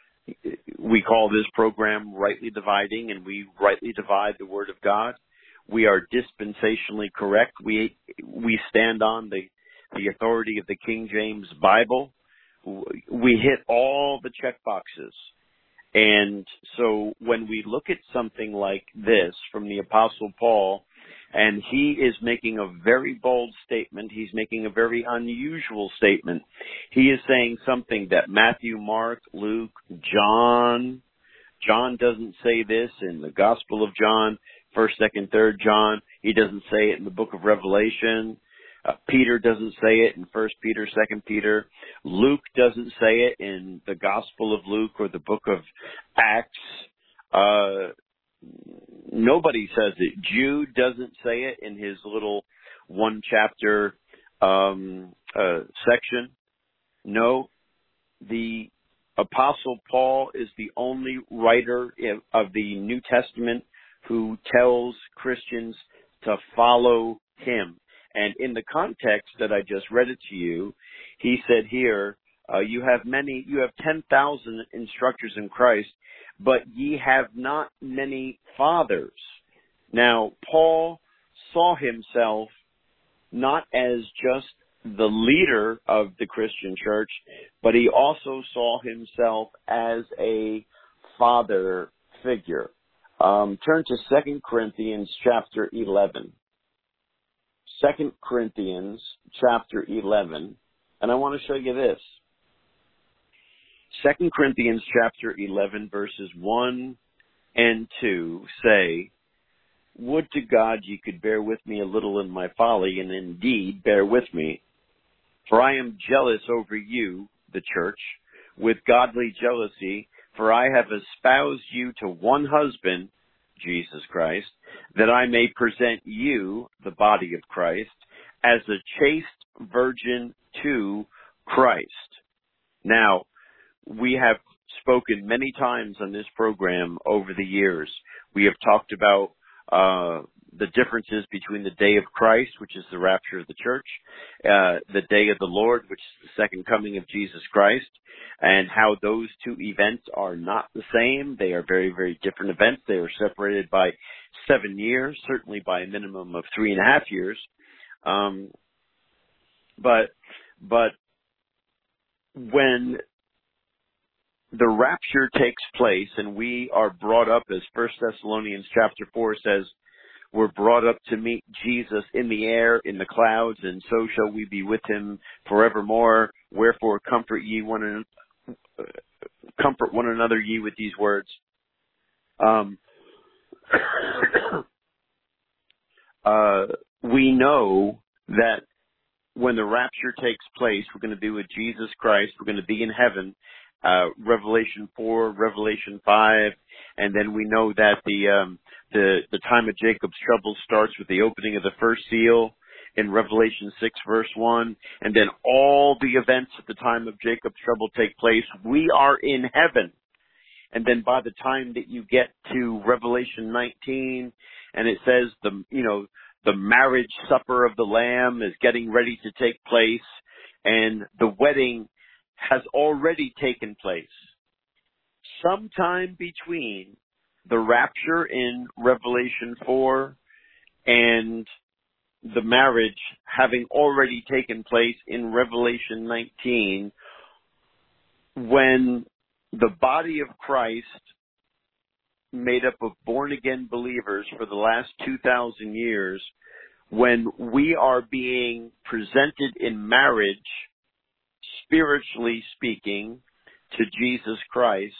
We call this program Rightly Dividing, and we rightly divide the Word of God. We are dispensationally correct. We stand on the authority of the King James Bible. We hit all the check boxes. And so when we look at something like this from the Apostle Paul, and he is making a very bold statement, he's making a very unusual statement. He is saying something that Matthew, Mark, Luke, John doesn't say this in the Gospel of John, 1st, 2nd, 3rd John. He doesn't say it in the book of Revelation. Peter doesn't say it in 1 Peter, 2 Peter. Luke doesn't say it in the Gospel of Luke or the book of Acts. Nobody says it. Jude doesn't say it in his little 1-chapter section. No, the Apostle Paul is the only writer of the New Testament who tells Christians to follow him. And in the context that I just read it to you, he said here, you have 10,000 instructors in Christ, but ye have not many fathers. Now, Paul saw himself not as just the leader of the Christian church, but he also saw himself as a father figure. Turn to 2 Corinthians chapter 11. 2 Corinthians chapter 11, and I want to show you this. 2 Corinthians chapter 11 verses 1 and 2 say, Would to God ye could bear with me a little in my folly, and indeed bear with me. For I am jealous over you, the church, with godly jealousy, for I have espoused you to one husband, Jesus Christ, that I may present you, the body of Christ, as a chaste virgin to Christ. Now, we have spoken many times on this program over the years. We have talked about the differences between the day of Christ, which is the rapture of the church, the day of the Lord, which is the second coming of Jesus Christ, and how those two events are not the same. They are very, very different events. They are separated by 7 years, certainly by a minimum of 3.5 years. But when the rapture takes place and we are brought up, as 1 Thessalonians chapter 4 says, we're brought up to meet Jesus in the air, in the clouds, and so shall we be with him forevermore. Wherefore comfort one another ye with these words. We know that when the rapture takes place, we're going to be with Jesus Christ. We're going to be in heaven. Revelation 4, Revelation 5, and then we know that the time of Jacob's trouble starts with the opening of the first seal in Revelation 6, verse 1, and then all the events at the time of Jacob's trouble take place. We are in heaven. And then by the time that you get to Revelation 19, and it says the marriage supper of the Lamb is getting ready to take place, and the wedding has already taken place. Sometime between the rapture in Revelation 4 and the marriage having already taken place in Revelation 19, when the body of Christ, made up of born-again believers for the last 2,000 years, when we are being presented in marriage, spiritually speaking, to Jesus Christ,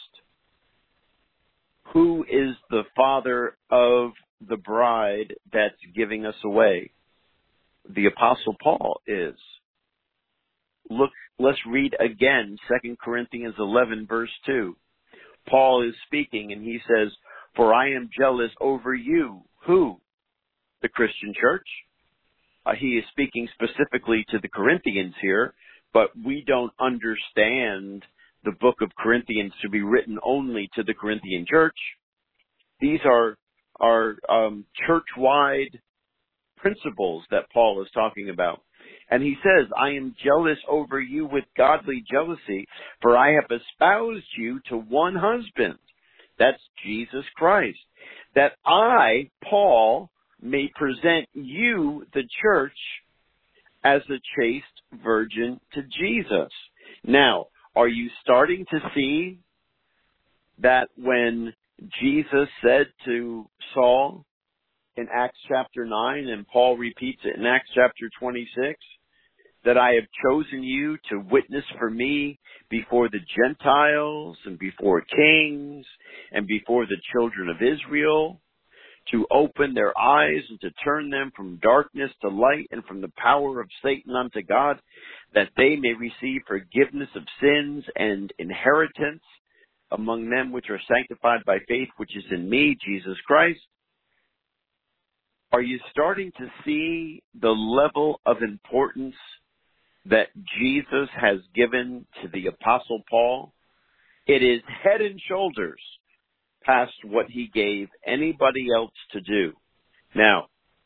who is the father of the bride that's giving us away? The Apostle Paul is. Look, let's read again 2 Corinthians 11, verse 2. Paul is speaking and he says, "For I am jealous over you." Who? The Christian church. He is speaking specifically to the Corinthians here, but we don't understand the book of Corinthians to be written only to the Corinthian church. These are church-wide principles that Paul is talking about. And he says, "I am jealous over you with godly jealousy, for I have espoused you to one husband." That's Jesus Christ. "That I, Paul, may present you, the church, as a chaste virgin to Jesus." Now, are you starting to see that when Jesus said to Saul in Acts chapter 9, and Paul repeats it in Acts chapter 26, that I have chosen you to witness for me before the Gentiles and before kings and before the children of Israel, to open their eyes and to turn them from darkness to light and from the power of Satan unto God, that they may receive forgiveness of sins and inheritance among them which are sanctified by faith, which is in me, Jesus Christ. Are you starting to see the level of importance that Jesus has given to the Apostle Paul? It is head and shoulders past what he gave anybody else to do. Now,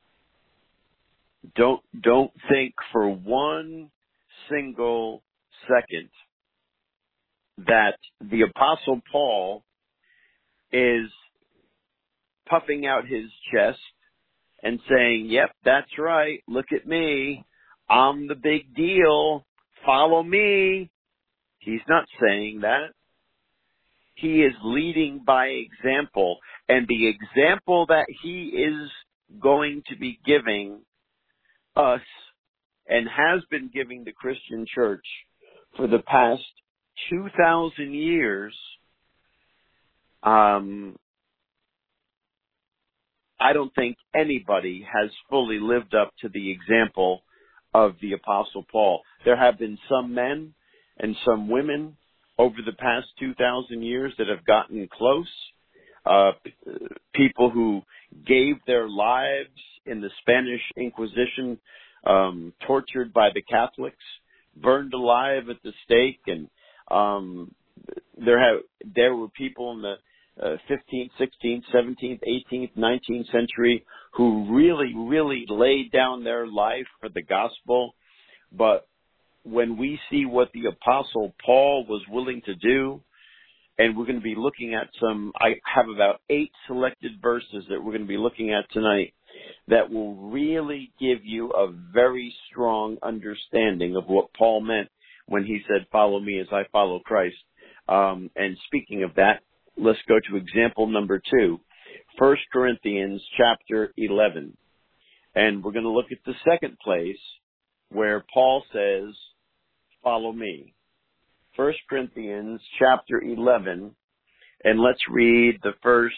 don't think for one single second that the Apostle Paul is puffing out his chest and saying, "Yep, that's right, look at me, I'm the big deal, follow me." He's not saying that. He is leading by example, and the example that he is going to be giving us and has been giving the Christian church for the past 2,000 years, I don't think anybody has fully lived up to the example of the Apostle Paul. There have been some men and some women over the past 2,000 years that have gotten close. People who gave their lives in the Spanish Inquisition, tortured by the Catholics, burned alive at the stake, and there were people in 15th, 16th, 17th, 18th, 19th century who really, really laid down their life for the gospel. But when we see what the Apostle Paul was willing to do, and we're going to be looking at I have about 8 selected verses that we're going to be looking at tonight that will really give you a very strong understanding of what Paul meant when he said, follow me as I follow Christ. And speaking of that, let's go to example number 2, 1 Corinthians chapter 11. And we're going to look at the second place where Paul says, follow me. 1 Corinthians chapter 11, and let's read the first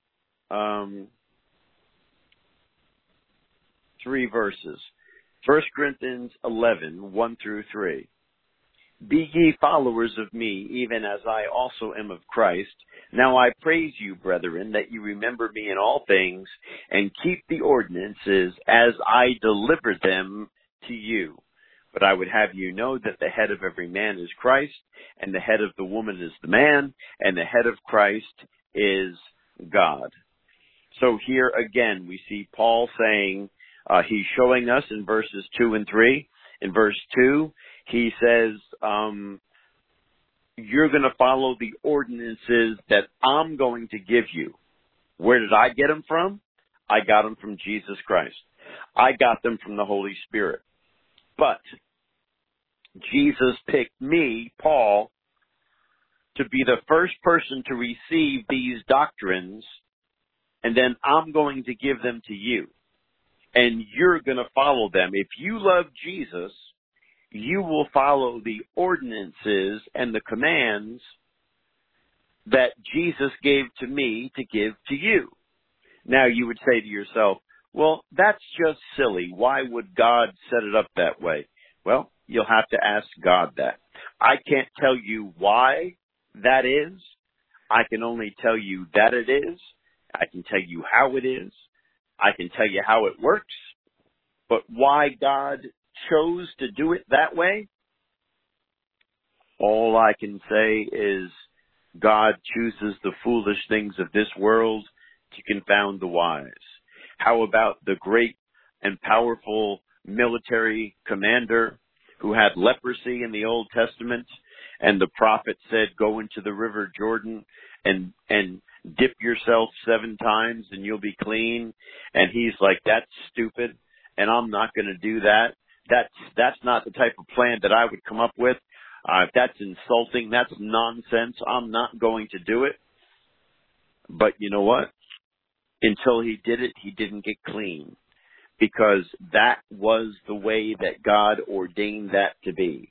3 verses. 1 Corinthians 11, 1 through 3. Be ye followers of me, even as I also am of Christ. Now I praise you, brethren, that you remember me in all things, and keep the ordinances as I delivered them to you. But I would have you know that the head of every man is Christ, and the head of the woman is the man, and the head of Christ is God. So here again, we see Paul saying, he's showing us in verses 2 and 3. In verse 2, he says, you're going to follow the ordinances that I'm going to give you. Where did I get them from? I got them from Jesus Christ. I got them from the Holy Spirit. But Jesus picked me, Paul, to be the first person to receive these doctrines, and then I'm going to give them to you. And you're going to follow them. If you love Jesus, you will follow the ordinances and the commands that Jesus gave to me to give to you. Now you would say to yourself, well, that's just silly. Why would God set it up that way? Well, you'll have to ask God that. I can't tell you why that is. I can only tell you that it is. I can tell you how it is. I can tell you how it works. But why God chose to do it that way? All I can say is God chooses the foolish things of this world to confound the wise. How about the great and powerful military commander who had leprosy in the Old Testament, and the prophet said, go into the river Jordan and dip yourself 7 times and you'll be clean? And he's like, that's stupid, and I'm not going to do that. That's not the type of plan that I would come up with. That's insulting. That's nonsense. I'm not going to do it. But you know what? Until he did it, he didn't get clean, because that was the way that God ordained that to be.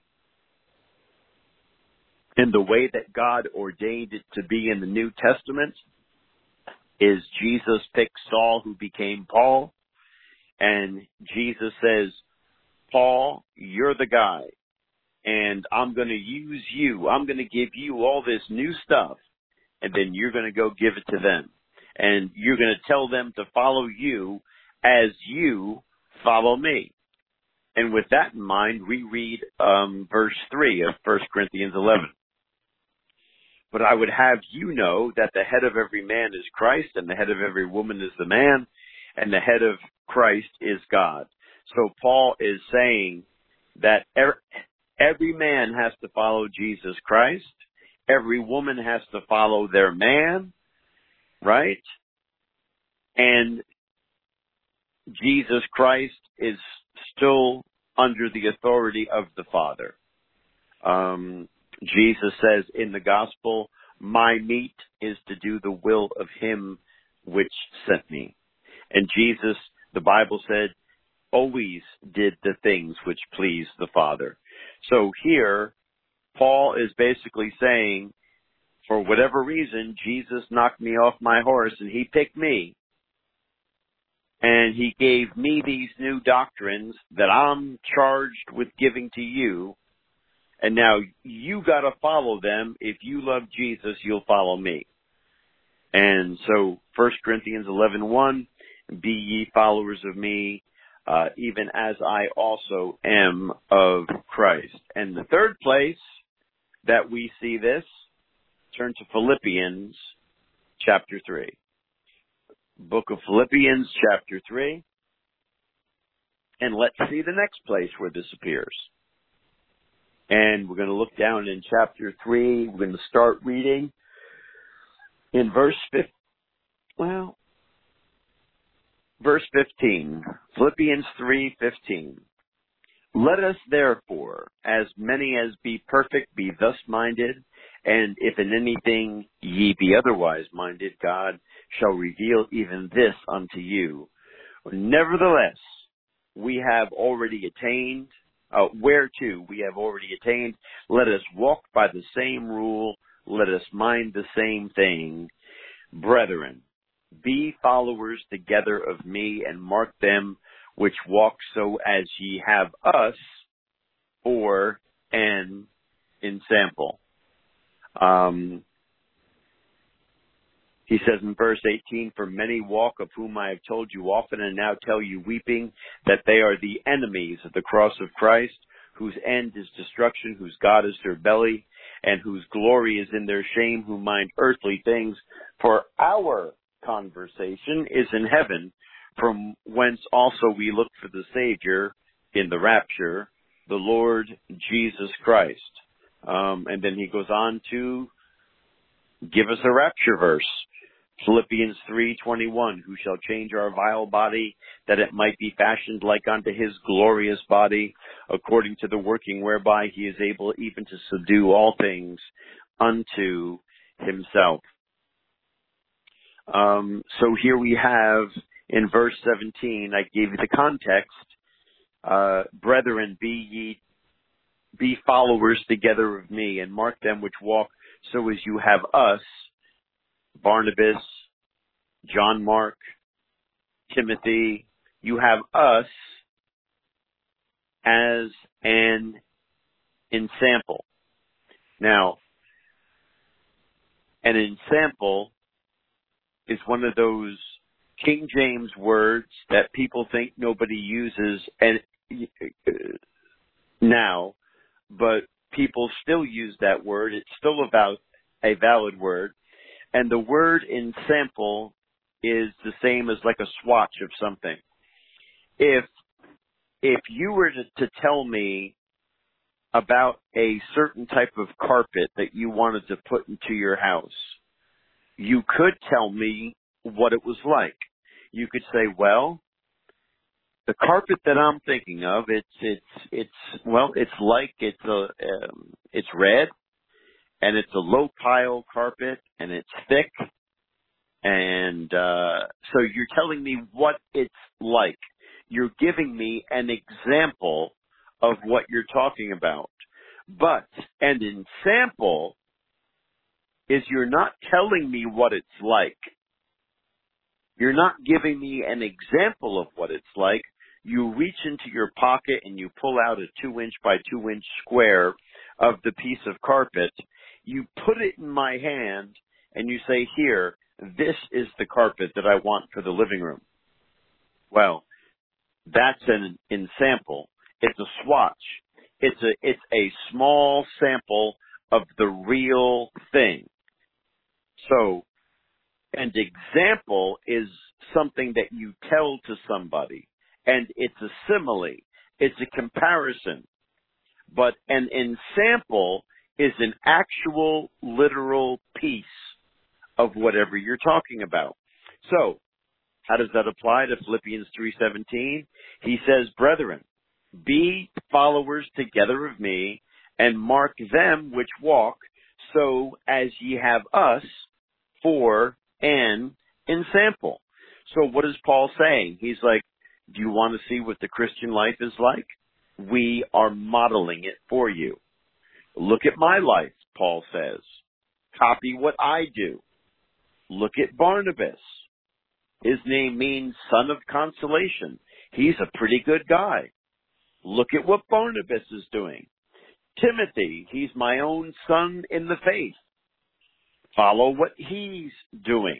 And the way that God ordained it to be in the New Testament is Jesus picked Saul, who became Paul, and Jesus says, Paul, you're the guy, and I'm going to use you. I'm going to give you all this new stuff, and then you're going to go give it to them. And you're going to tell them to follow you as you follow me. And with that in mind, we read verse 3 of 1 Corinthians 11. But I would have you know that the head of every man is Christ, and the head of every woman is the man, and the head of Christ is God. So Paul is saying that every man has to follow Jesus Christ. Every woman has to follow their man, right? And Jesus Christ is still under the authority of the Father. Jesus says in the gospel, my meat is to do the will of him which sent me. And Jesus, the Bible said, always did the things which pleased the Father. So here, Paul is basically saying, for whatever reason, Jesus knocked me off my horse and he picked me. And he gave me these new doctrines that I'm charged with giving to you. And now you got to follow them. If you love Jesus, you'll follow me. And so 1 Corinthians 11:1, be ye followers of me, even as I also am of Christ. And the third place that we see this, turn to Philippians chapter 3. Book of Philippians, chapter 3. And let's see the next place where this appears. And we're going to look down in chapter 3. We're going to start reading in verse 15. Philippians 3:15. Let us therefore, as many as be perfect, be thus minded, and if in anything ye be otherwise minded, God shall reveal even this unto you. Nevertheless, we have already attained, whereto we have already attained. Let us walk by the same rule. Let us mind the same thing. Brethren, be followers together of me, and mark them which walk so as ye have us for an ensample. He says in verse 18, for many walk, of whom I have told you often and now tell you weeping, that they are the enemies of the cross of Christ, whose end is destruction, whose God is their belly, and whose glory is in their shame, who mind earthly things. For our conversation is in heaven, from whence also we look for the Savior in the rapture, the Lord Jesus Christ. And then he goes on to give us a rapture verse. Philippians 3:21, who shall change our vile body, that it might be fashioned like unto his glorious body, according to the working whereby he is able even to subdue all things unto himself. So here we have in verse 17, I gave you the context, brethren, be followers together of me, and mark them which walk so as you have us, Barnabas, John Mark, Timothy, you have us as an ensample. Now, an ensample is one of those King James words that people think nobody uses now, but people still use that word. It's still about a valid word. And the word ensample is the same as like a swatch of something. If you were to tell me about a certain type of carpet that you wanted to put into your house, you could tell me what it was like. You could say, well, the carpet that I'm thinking of, it's red, and it's a low pile carpet, and it's thick, and so you're telling me what it's like. You're giving me an example of what you're talking about. But an ensample is you're not telling me what it's like. You're not giving me an example of what it's like. You reach into your pocket and you pull out a 2-inch by 2-inch square of the piece of carpet. You put it in my hand and you say, here, this is the carpet that I want for the living room. Well, that's an ensample. It's a swatch. It's a small sample of the real thing. So, an example is something that you tell to somebody, and it's a simile. It's a comparison. But an ensample is an actual, literal piece of whatever you're talking about. So, how does that apply to Philippians 3:17? He says, brethren, be followers together of me, and mark them which walk, so as ye have us for an ensample. So what is Paul saying? He's like, do you want to see what the Christian life is like? We are modeling it for you. Look at my life, Paul says. Copy what I do. Look at Barnabas. His name means son of consolation. He's a pretty good guy. Look at what Barnabas is doing. Timothy, he's my own son in the faith. Follow what he's doing.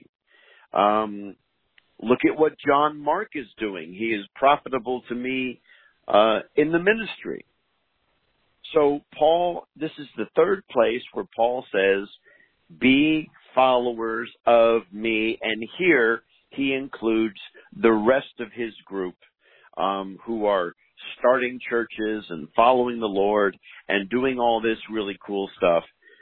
Look at what John Mark is doing. He is profitable to me in the ministry. So Paul, this is the third place where Paul says, be followers of me. And here he includes the rest of his group who are starting churches and following the Lord and doing all this really cool stuff.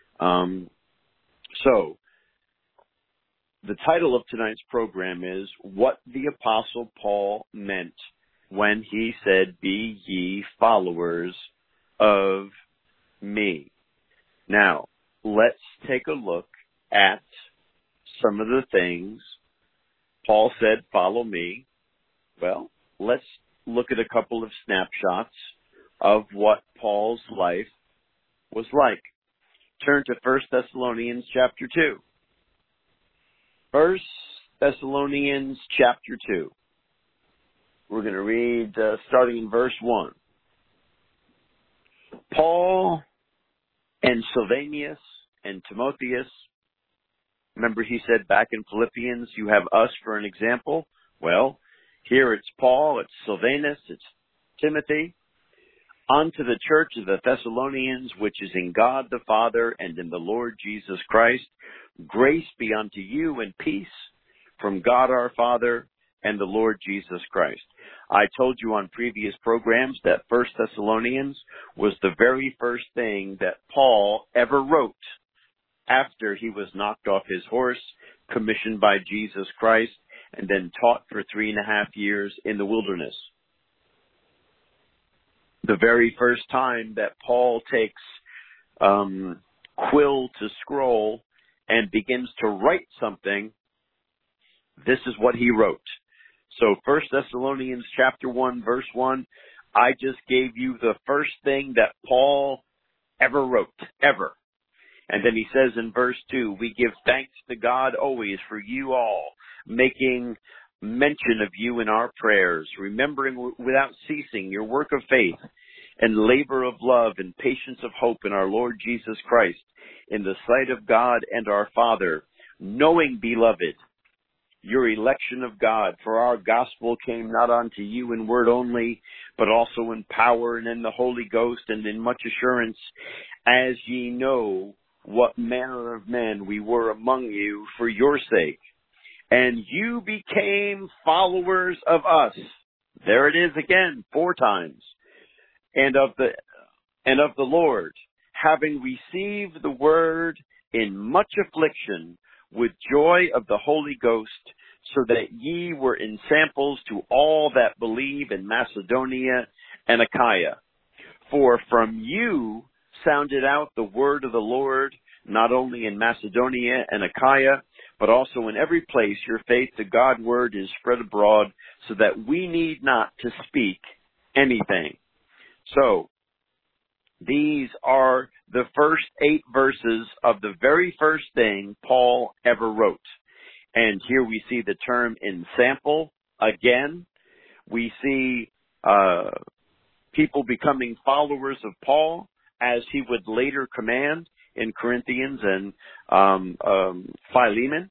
So the title of tonight's program is What the Apostle Paul Meant When He Said, Be Ye Followers of Me. Now, let's take a look at some of the things Paul said, follow me. Well, let's look at a couple of snapshots of what Paul's life was like. Turn to 1 Thessalonians chapter 2. 1 Thessalonians chapter 2. We're going to read starting in verse 1. Paul and Silvanus and Timotheus. Remember he said back in Philippians, you have us for an example. Well, here it's Paul, it's Silvanus, it's Timothy. Unto the church of the Thessalonians, which is in God the Father and in the Lord Jesus Christ, grace be unto you and peace from God our Father and the Lord Jesus Christ. I told you on previous programs that 1 Thessalonians was the very first thing that Paul ever wrote after he was knocked off his horse, commissioned by Jesus Christ, and then taught for 3.5 years in the wilderness. The very first time that Paul takes quill to scroll and begins to write something, this is what he wrote. So 1 Thessalonians chapter 1, verse 1, I just gave you the first thing that Paul ever wrote, ever. And then he says in verse 2, we give thanks to God always for you all, making mention of you in our prayers, remembering without ceasing your work of faith and labor of love and patience of hope in our Lord Jesus Christ, in the sight of God and our Father, knowing, beloved, your election of God, for our gospel came not unto you in word only, but also in power and in the Holy Ghost and in much assurance, as ye know what manner of men we were among you for your sake. And you became followers of us. There it is again, 4 times. And of the Lord, having received the word in much affliction with joy of the Holy Ghost, so that ye were ensamples to all that believe in Macedonia and Achaia. For from you sounded out the word of the Lord, not only in Macedonia and Achaia, but also in every place your faith to God's word is spread abroad, so that we need not to speak anything. So, these are the first 8 verses of the very first thing Paul ever wrote. And here we see the term ensample again. We see people becoming followers of Paul, as he would later command in Corinthians and Philemon.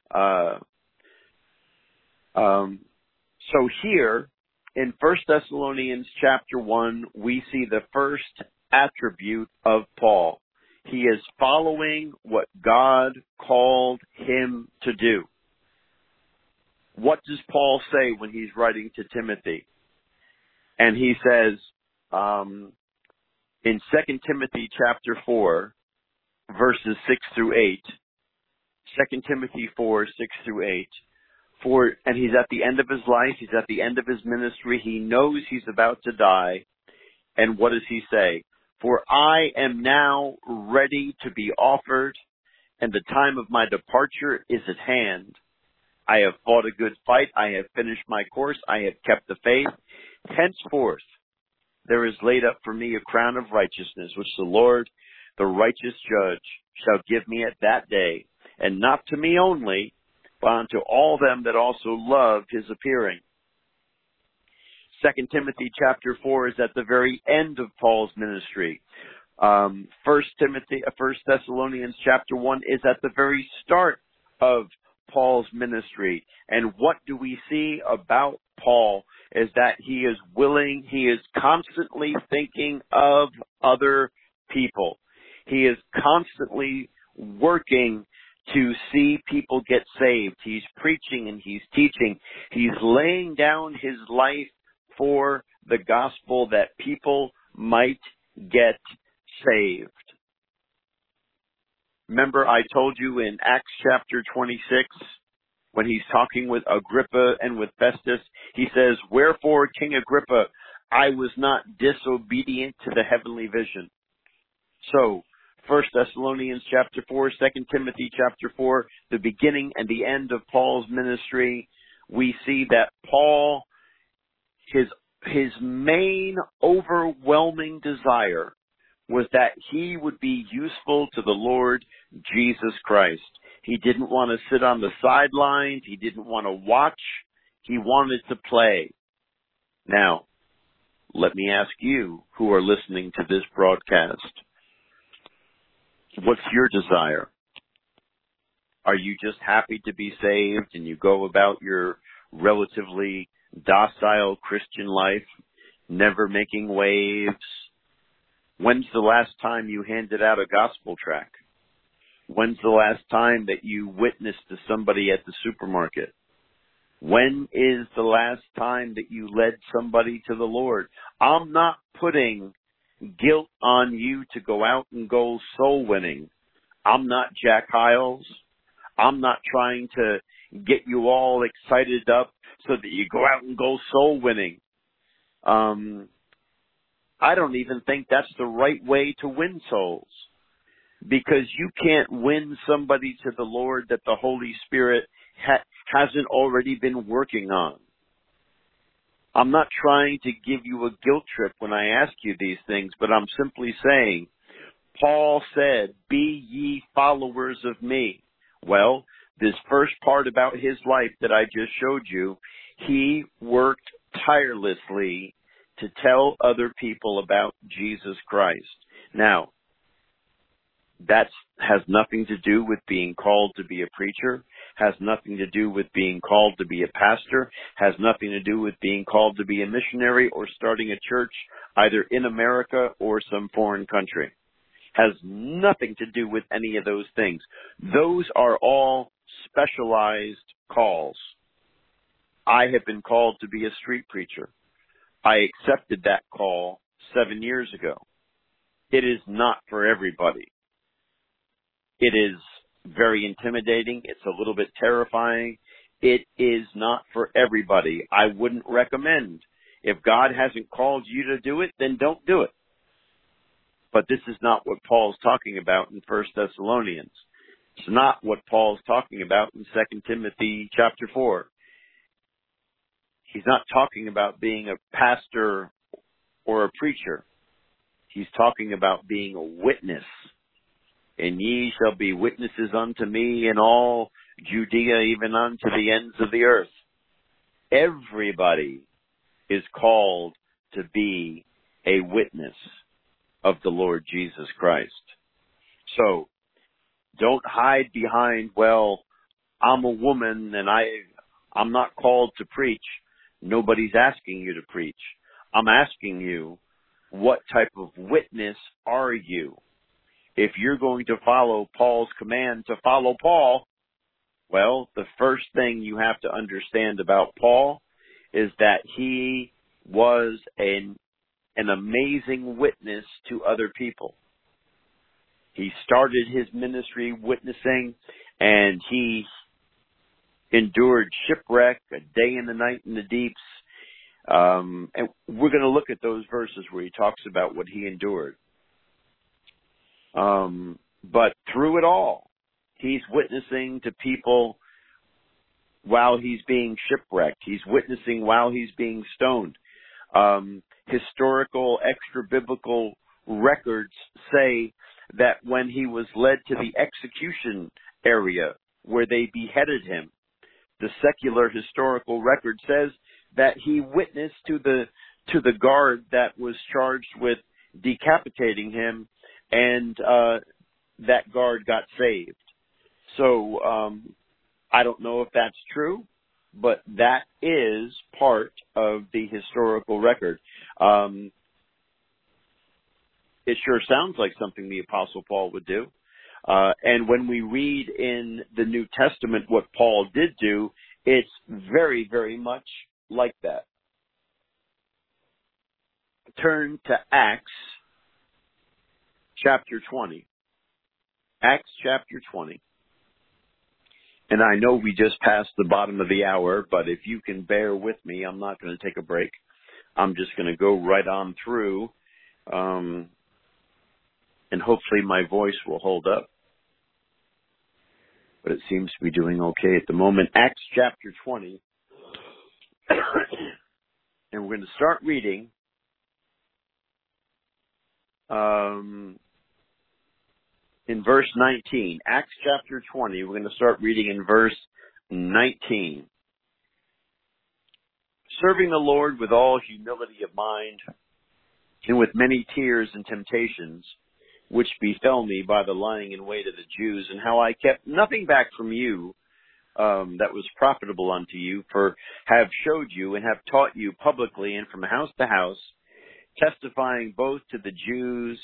So here in 1 Thessalonians chapter 1, we see the first attribute of Paul. He is following what God called him to do. What does Paul say when he's writing to Timothy? And he says in 2 Timothy chapter 4, verses 6 through 8, 2 Timothy 4, 6 through 8, and he's at the end of his life, he's at the end of his ministry, he knows he's about to die, and what does he say? For I am now ready to be offered, and the time of my departure is at hand. I have fought a good fight, I have finished my course, I have kept the faith. Henceforth there is laid up for me a crown of righteousness, which the Lord, the righteous judge, shall give me at that day, and not to me only, but unto all them that also love his appearing. 2 Timothy chapter 4 is at the very end of Paul's ministry. 1 Thessalonians chapter 1 is at the very start of Paul's ministry. And what do we see about Paul is that he is willing, he is constantly thinking of other people. He is constantly working to see people get saved. He's preaching and he's teaching. He's laying down his life for the gospel that people might get saved. Remember, I told you in Acts chapter 26, when he's talking with Agrippa and with Festus, he says, "Wherefore, King Agrippa, I was not disobedient to the heavenly vision." So, 1 Thessalonians chapter 4, 2 Timothy chapter 4, the beginning and the end of Paul's ministry, we see that Paul, his main overwhelming desire was that he would be useful to the Lord Jesus Christ. He didn't want to sit on the sidelines. He didn't want to watch. He wanted to play. Now, let me ask you who are listening to this broadcast, what's your desire? Are you just happy to be saved and you go about your relatively docile Christian life, never making waves? When's the last time you handed out a gospel tract? When's the last time that you witnessed to somebody at the supermarket? When is the last time that you led somebody to the Lord? I'm not putting guilt on you to go out and go soul winning. I'm not Jack Hyles. I'm not trying to get you all excited up so that you go out and go soul winning. I don't even think that's the right way to win souls, because you can't win somebody to the Lord that the Holy Spirit hasn't already been working on. I'm not trying to give you a guilt trip when I ask you these things, but I'm simply saying, Paul said, "Be ye followers of me." Well, this first part about his life that I just showed you, he worked tirelessly to tell other people about Jesus Christ. Now, that has nothing to do with being called to be a preacher, has nothing to do with being called to be a pastor, has nothing to do with being called to be a missionary or starting a church either in America or some foreign country. Has nothing to do with any of those things. Those are all specialized calls. I have been called to be a street preacher. I accepted that call 7 years ago. It is not for everybody. It is very intimidating. It's a little bit terrifying. It is not for everybody. I wouldn't recommend. If God hasn't called you to do it, then don't do it. But this is not what Paul's talking about in 1 Thessalonians. It's not what Paul's talking about in 2 Timothy chapter 4. He's not talking about being a pastor or a preacher. He's talking about being a witness. "And ye shall be witnesses unto me in all Judea, even unto the ends of the earth." Everybody is called to be a witness of the Lord Jesus Christ. So, don't hide behind, "Well, I'm a woman and I'm not called to preach." Nobody's asking you to preach. I'm asking you, what type of witness are you? If you're going to follow Paul's command to follow Paul, well, the first thing you have to understand about Paul is that he was an amazing witness to other people. He started his ministry witnessing, and he endured shipwreck, a day and a night in the deeps. And we're going to look at those verses where he talks about what he endured. But through it all, he's witnessing to people while he's being shipwrecked. He's witnessing while he's being stoned. Historical, extra-biblical records say that when he was led to the execution area where they beheaded him, the secular historical record says that he witnessed to the guard that was charged with decapitating him, and that guard got saved. So I don't know if that's true, but that is part of the historical record. It sure sounds like something the Apostle Paul would do. And when we read in the New Testament what Paul did do, it's very, very much like that. Turn to Acts chapter 20. Acts chapter 20. And I know we just passed the bottom of the hour, but if you can bear with me, I'm not going to take a break. I'm just going to go right on through, and hopefully my voice will hold up. But it seems to be doing okay at the moment. Acts chapter 20. And we're going to start reading in verse 19. Acts chapter 20. We're going to start reading in verse 19. Serving the Lord with all humility of mind and with many tears and temptations, which befell me by the lying in wait of the Jews, and how I kept nothing back from you that was profitable unto you, for have showed you and have taught you publicly and from house to house, testifying both to the Jews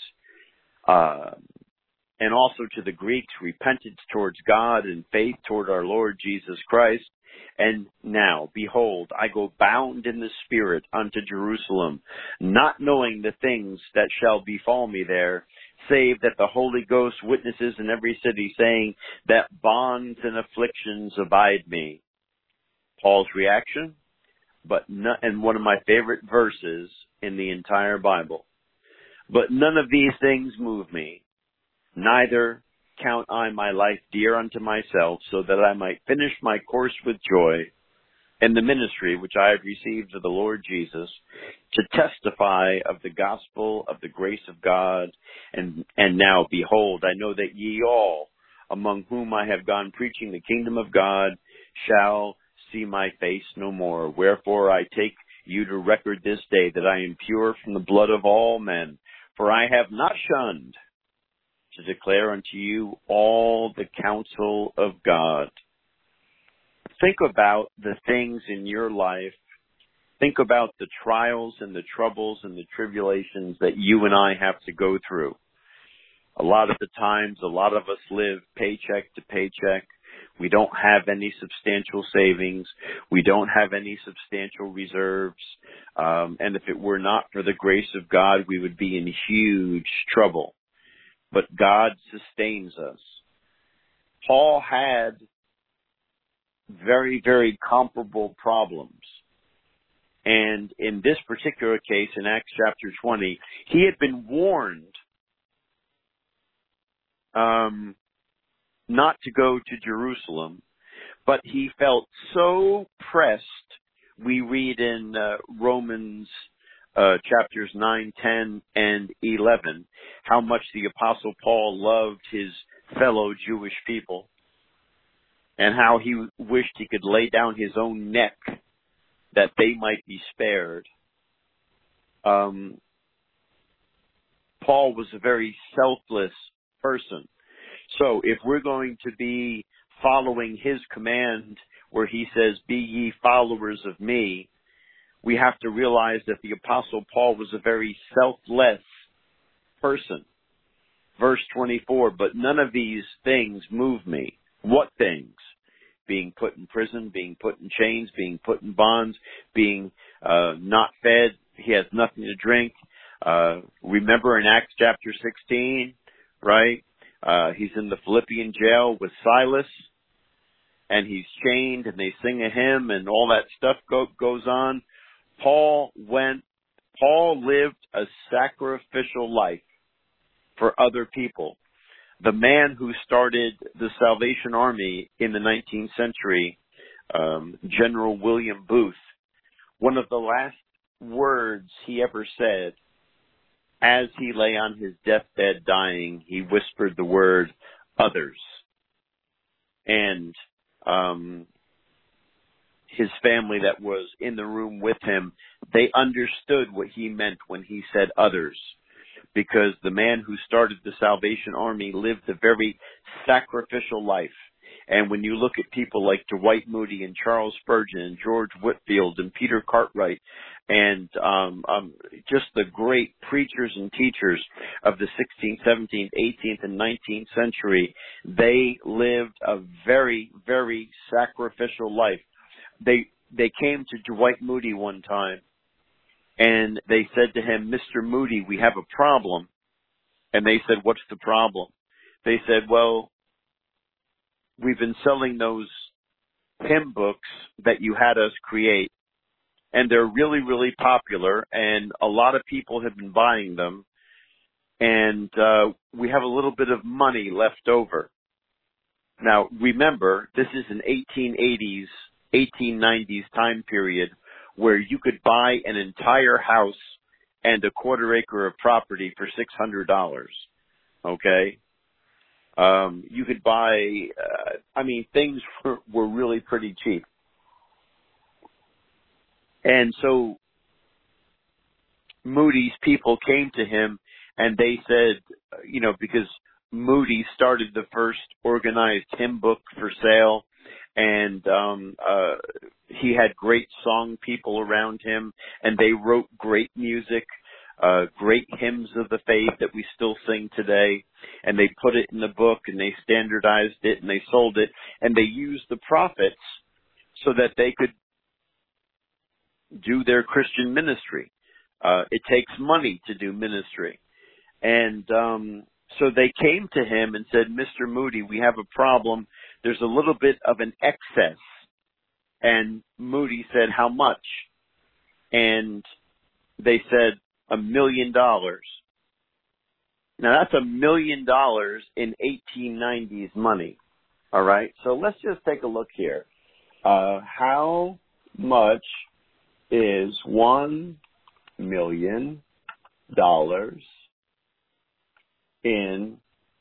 and also to the Greeks, repentance towards God and faith toward our Lord Jesus Christ. And now, behold, I go bound in the Spirit unto Jerusalem, not knowing the things that shall befall me there, save that the Holy Ghost witnesses in every city, saying that bonds and afflictions abide me. Paul's reaction, and one of my favorite verses in the entire Bible. But none of these things move me, neither count I my life dear unto myself, so that I might finish my course with joy in the ministry which I have received of the Lord Jesus, to testify of the gospel of the grace of God. And now, behold, I know that ye all, among whom I have gone preaching the kingdom of God, shall see my face no more. Wherefore I take you to record this day that I am pure from the blood of all men, for I have not shunned to declare unto you all the counsel of God. Think about the things in your life. Think about the trials and the troubles and the tribulations that you and I have to go through. A lot of the times, a lot of us live paycheck to paycheck. We don't have any substantial savings. We don't have any substantial reserves. And if it were not for the grace of God, we would be in huge trouble. But God sustains us. Paul had very, very comparable problems. And in this particular case, in Acts chapter 20, he had been warned not to go to Jerusalem, but he felt so pressed. We read in Romans chapters 9, 10, and 11, how much the Apostle Paul loved his fellow Jewish people and how he wished he could lay down his own neck that they might be spared. Paul was a very selfless person. So if we're going to be following his command where he says, be ye followers of me, we have to realize that the Apostle Paul was a very selfless person. Verse 24, but none of these things move me. What things? Being put in prison, being put in chains, being put in bonds, being not fed. He has nothing to drink. Remember in Acts chapter 16, right? He's in the Philippian jail with Silas, and he's chained, and they sing a hymn, and all that stuff goes on. Paul lived a sacrificial life for other people. The man who started the Salvation Army in the 19th century, General William Booth, one of the last words he ever said as he lay on his deathbed dying, he whispered the word, others. And his family that was in the room with him, they understood what he meant when he said others. Because the man who started the Salvation Army lived a very sacrificial life. And when you look at people like Dwight Moody and Charles Spurgeon and George Whitefield and Peter Cartwright and just the great preachers and teachers of the 16th, 17th, 18th, and 19th century, they lived a very, very sacrificial life. They came to Dwight Moody one time, and they said to him, "Mr. Moody, we have a problem." And they said, "What's the problem?" They said, "Well, we've been selling those hymn books that you had us create, and they're really, really popular, and a lot of people have been buying them, and we have a little bit of money left over." Now, remember, this is an 1880s, 1890s time period where you could buy an entire house and a quarter acre of property for $600, okay? You could buy, things were really pretty cheap. And so Moody's people came to him and they said, because Moody started the first organized hymn book for sale, and he had great song people around him, and they wrote great music, great hymns of the faith that we still sing today, and they put it in the book, and they standardized it, and they sold it, and they used the profits so that they could do their Christian ministry. It takes money to do ministry. And so they came to him and said, "Mr. Moody, we have a problem. There's a little bit of an excess." And Moody said, "How much?" And they said, $1 million. Now that's $1 million in 1890s money. All right. So let's just take a look here. How much is $1 million in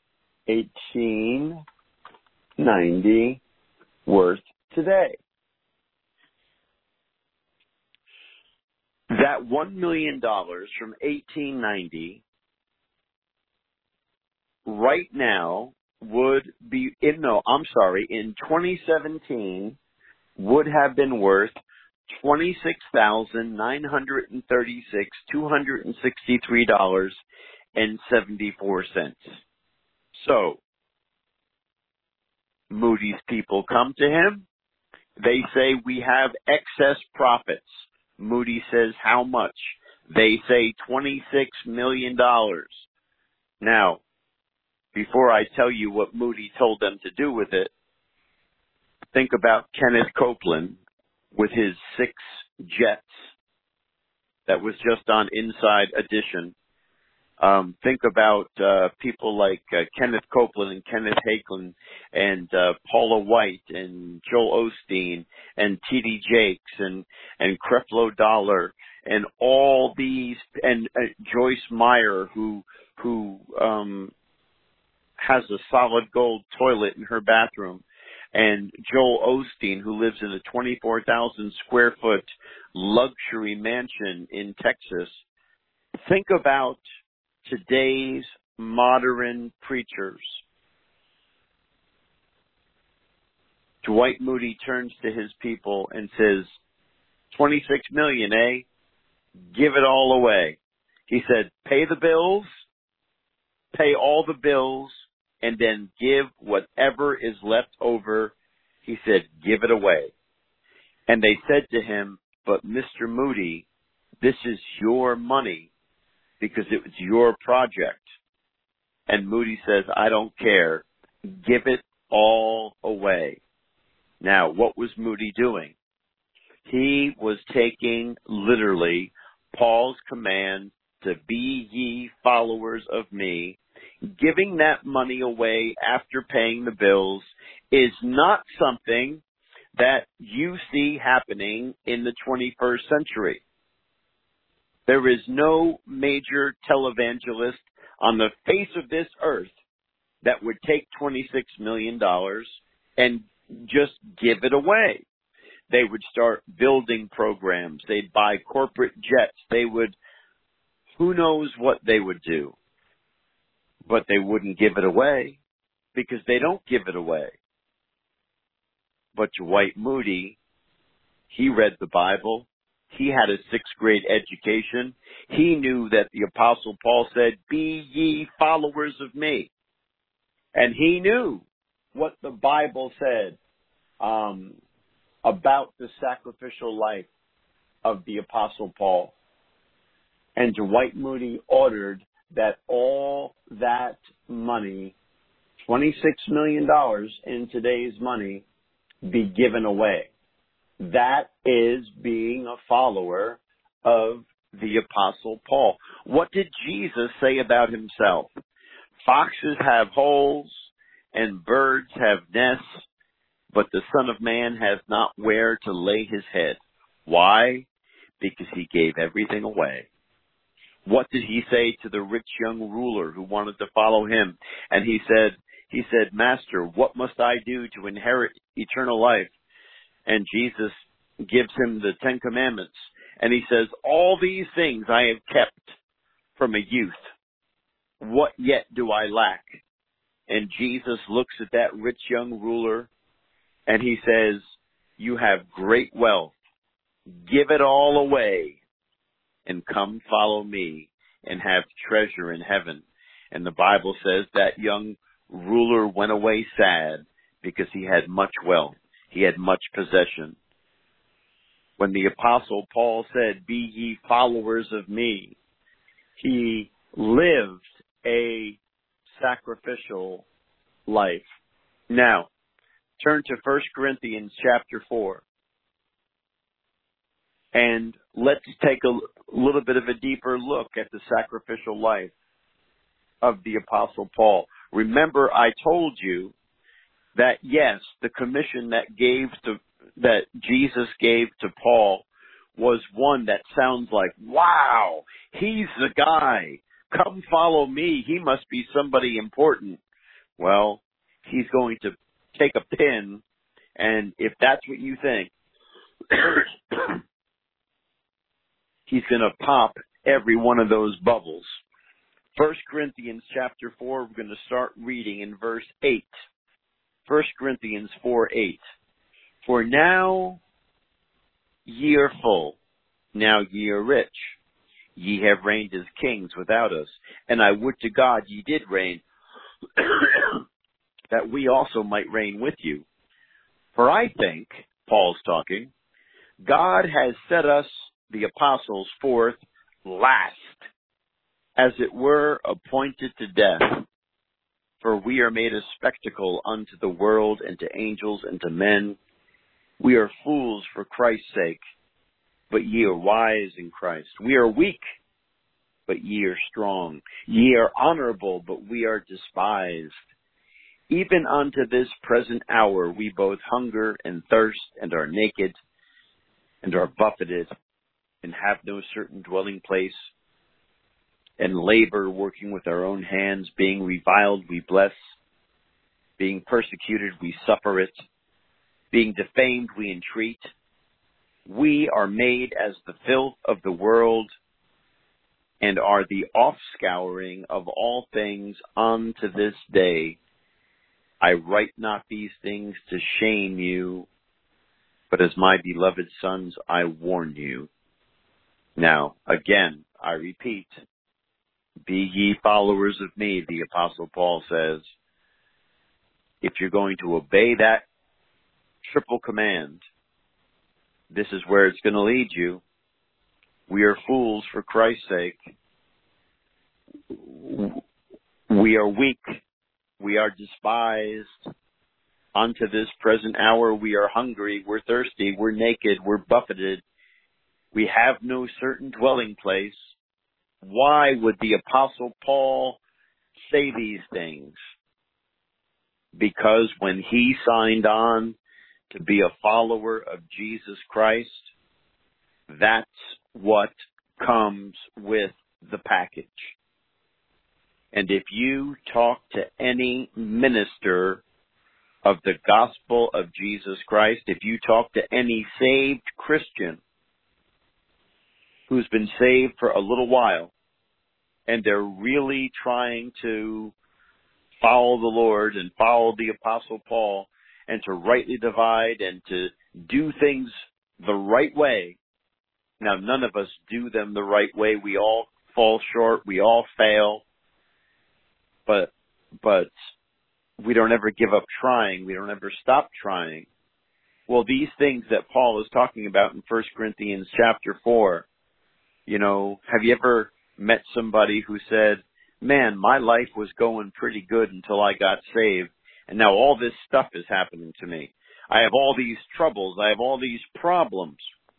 1890 worth today? That $1 million from 1890 right now would be in 2017 would have been worth $26,936,263.74. So Moody's people come to him. They say, "We have excess profits." Moody says, "How much?" They say $26 million. Now, before I tell you what Moody told them to do with it, think about Kenneth Copeland with his 6 jets that was just on Inside Edition. Think about people like Kenneth Copeland and Kenneth Hagin and Paula White and Joel Osteen and T.D. Jakes and Creflo Dollar and all these, and Joyce Meyer who has a solid gold toilet in her bathroom, and Joel Osteen, who lives in a 24,000 square foot luxury mansion in Texas. Think about today's modern preachers. Dwight Moody turns to his people and says, 26 million, eh? Give it all away. He said, pay the bills, pay all the bills, and then give whatever is left over. He said, give it away. And they said to him, but Mr. Moody, this is your money because it was your project. And Moody says, I don't care. Give it all away. Now, what was Moody doing? He was taking literally Paul's command to be ye followers of me. Giving that money away after paying the bills is not something that you see happening in the 21st century. There is no major televangelist on the face of this earth that would take $26 million and just give it away. They would start building programs. They'd buy corporate jets. They would, who knows what they would do. But they wouldn't give it away because they don't give it away. But Dwight Moody, he read the Bible. He had a 6th grade education. He knew that the Apostle Paul said, "Be ye followers of me." And he knew what the Bible said about the sacrificial life of the Apostle Paul. And Dwight Moody ordered that all that money, $26 million in today's money, be given away. That is being a follower of the Apostle Paul. What did Jesus say about himself? Foxes have holes and birds have nests, but the Son of Man has not where to lay his head. Why? Because he gave everything away. What did he say to the rich young ruler who wanted to follow him? And he said, "Master, what must I do to inherit eternal life?" And Jesus gives him the 10 Commandments. And he says, "All these things I have kept from a youth. What yet do I lack?" And Jesus looks at that rich young ruler and he says, "You have great wealth. Give it all away and come follow me and have treasure in heaven." And the Bible says that young ruler went away sad because he had much wealth. He had much possession. When the Apostle Paul said, "Be ye followers of me," he lived a sacrificial life. Now, turn to 1 Corinthians chapter 4. And let's take a little bit of a deeper look at the sacrificial life of the Apostle Paul. Remember, I told you that, yes, the commission that Jesus gave to Paul was one that sounds like, wow, he's the guy. Come follow me. He must be somebody important. Well, he's going to take a pin, and if that's what you think, he's going to pop every one of those bubbles. 1 Corinthians chapter 4, we're going to start reading in verse 8. 1 Corinthians 4:8. "For now ye are full, now ye are rich. Ye have reigned as kings without us. And I would to God ye did reign, that we also might reign with you. For I think," Paul's talking, "God has set us, the apostles, forth last, as it were appointed to death. For we are made a spectacle unto the world, and to angels, and to men. We are fools for Christ's sake, but ye are wise in Christ. We are weak, but ye are strong. Ye are honorable, but we are despised. Even unto this present hour we both hunger and thirst, and are naked, and are buffeted, and have no certain dwelling place, and labor, working with our own hands. Being reviled, we bless. Being persecuted, we suffer it. Being defamed, we entreat. We are made as the filth of the world, and are the offscouring of all things unto this day. I write not these things to shame you, but as my beloved sons, I warn you." Now, again, I repeat, "Be ye followers of me," the Apostle Paul says. If you're going to obey that triple command, this is where it's going to lead you. We are fools for Christ's sake. We are weak. We are despised. Unto this present hour we are hungry, we're thirsty, we're naked, we're buffeted. We have no certain dwelling place. Why would the Apostle Paul say these things? Because when he signed on to be a follower of Jesus Christ, that's what comes with the package. And if you talk to any minister of the gospel of Jesus Christ, if you talk to any saved Christian who's been saved for a little while, and they're really trying to follow the Lord and follow the Apostle Paul, and to rightly divide and to do things the right way. Now, none of us do them the right way. We all fall short. We all fail. But we don't ever give up trying. We don't ever stop trying. Well, these things that Paul is talking about in 1 Corinthians chapter 4, have you ever met somebody who said, man, my life was going pretty good until I got saved, and now all this stuff is happening to me. I have all these troubles. I have all these problems.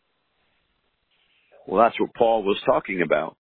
Well, that's what Paul was talking about.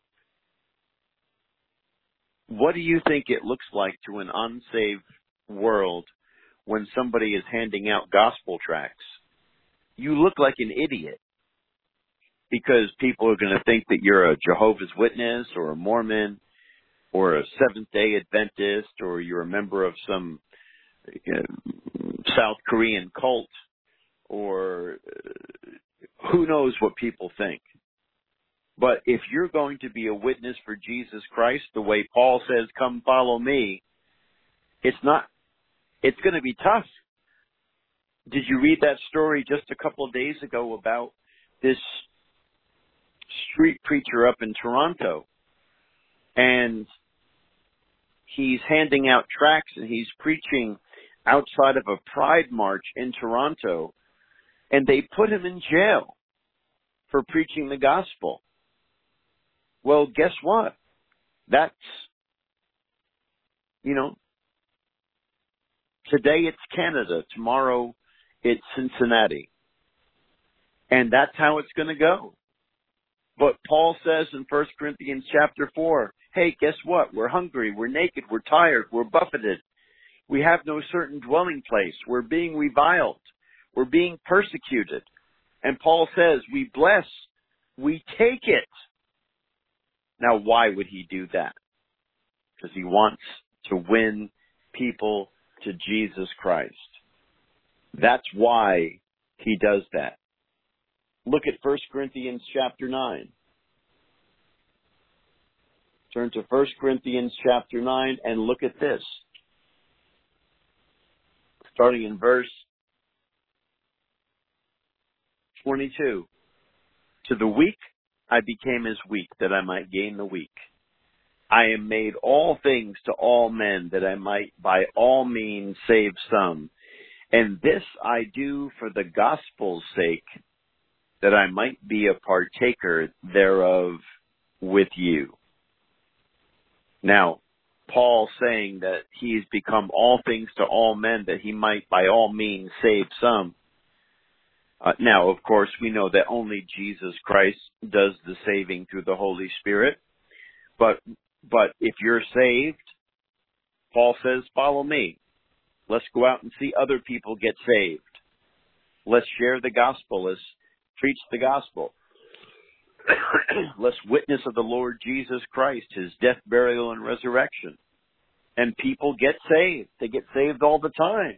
What do you think it looks like to an unsaved world when somebody is handing out gospel tracts? You look like an idiot because people are going to think that you're a Jehovah's Witness or a Mormon or a Seventh-day Adventist, or you're a member of some South Korean cult, or who knows what people think. But if you're going to be a witness for Jesus Christ, the way Paul says, come follow me, it's going to be tough. Did you read that story just a couple of days ago about this street preacher up in Toronto? And he's handing out tracts and he's preaching outside of a pride march in Toronto. And they put him in jail for preaching the gospel. Well, guess what? That's, today it's Canada, tomorrow it's Cincinnati. And that's how it's going to go. But Paul says in 1 Corinthians chapter 4, hey, guess what? We're hungry, we're naked, we're tired, we're buffeted. We have no certain dwelling place. We're being reviled. We're being persecuted. And Paul says, we bless, we take it. Now, why would he do that? Because he wants to win people to Jesus Christ. That's why he does that. Look at 1 Corinthians chapter 9. Turn to 1 Corinthians chapter 9 and look at this. Starting in verse 22. To the weak I became as weak, that I might gain the weak. I am made all things to all men, that I might by all means save some. And this I do for the gospel's sake, that I might be a partaker thereof with you. Now, Paul saying that he's become all things to all men, that he might by all means save some. Now, of course, we know that only Jesus Christ does the saving through the Holy Spirit. But if you're saved, Paul says, follow me. Let's go out and see other people get saved. Let's share the gospel. Let's preach the gospel. Let's witness of the Lord Jesus Christ, his death, burial, and resurrection. And people get saved. They get saved all the time.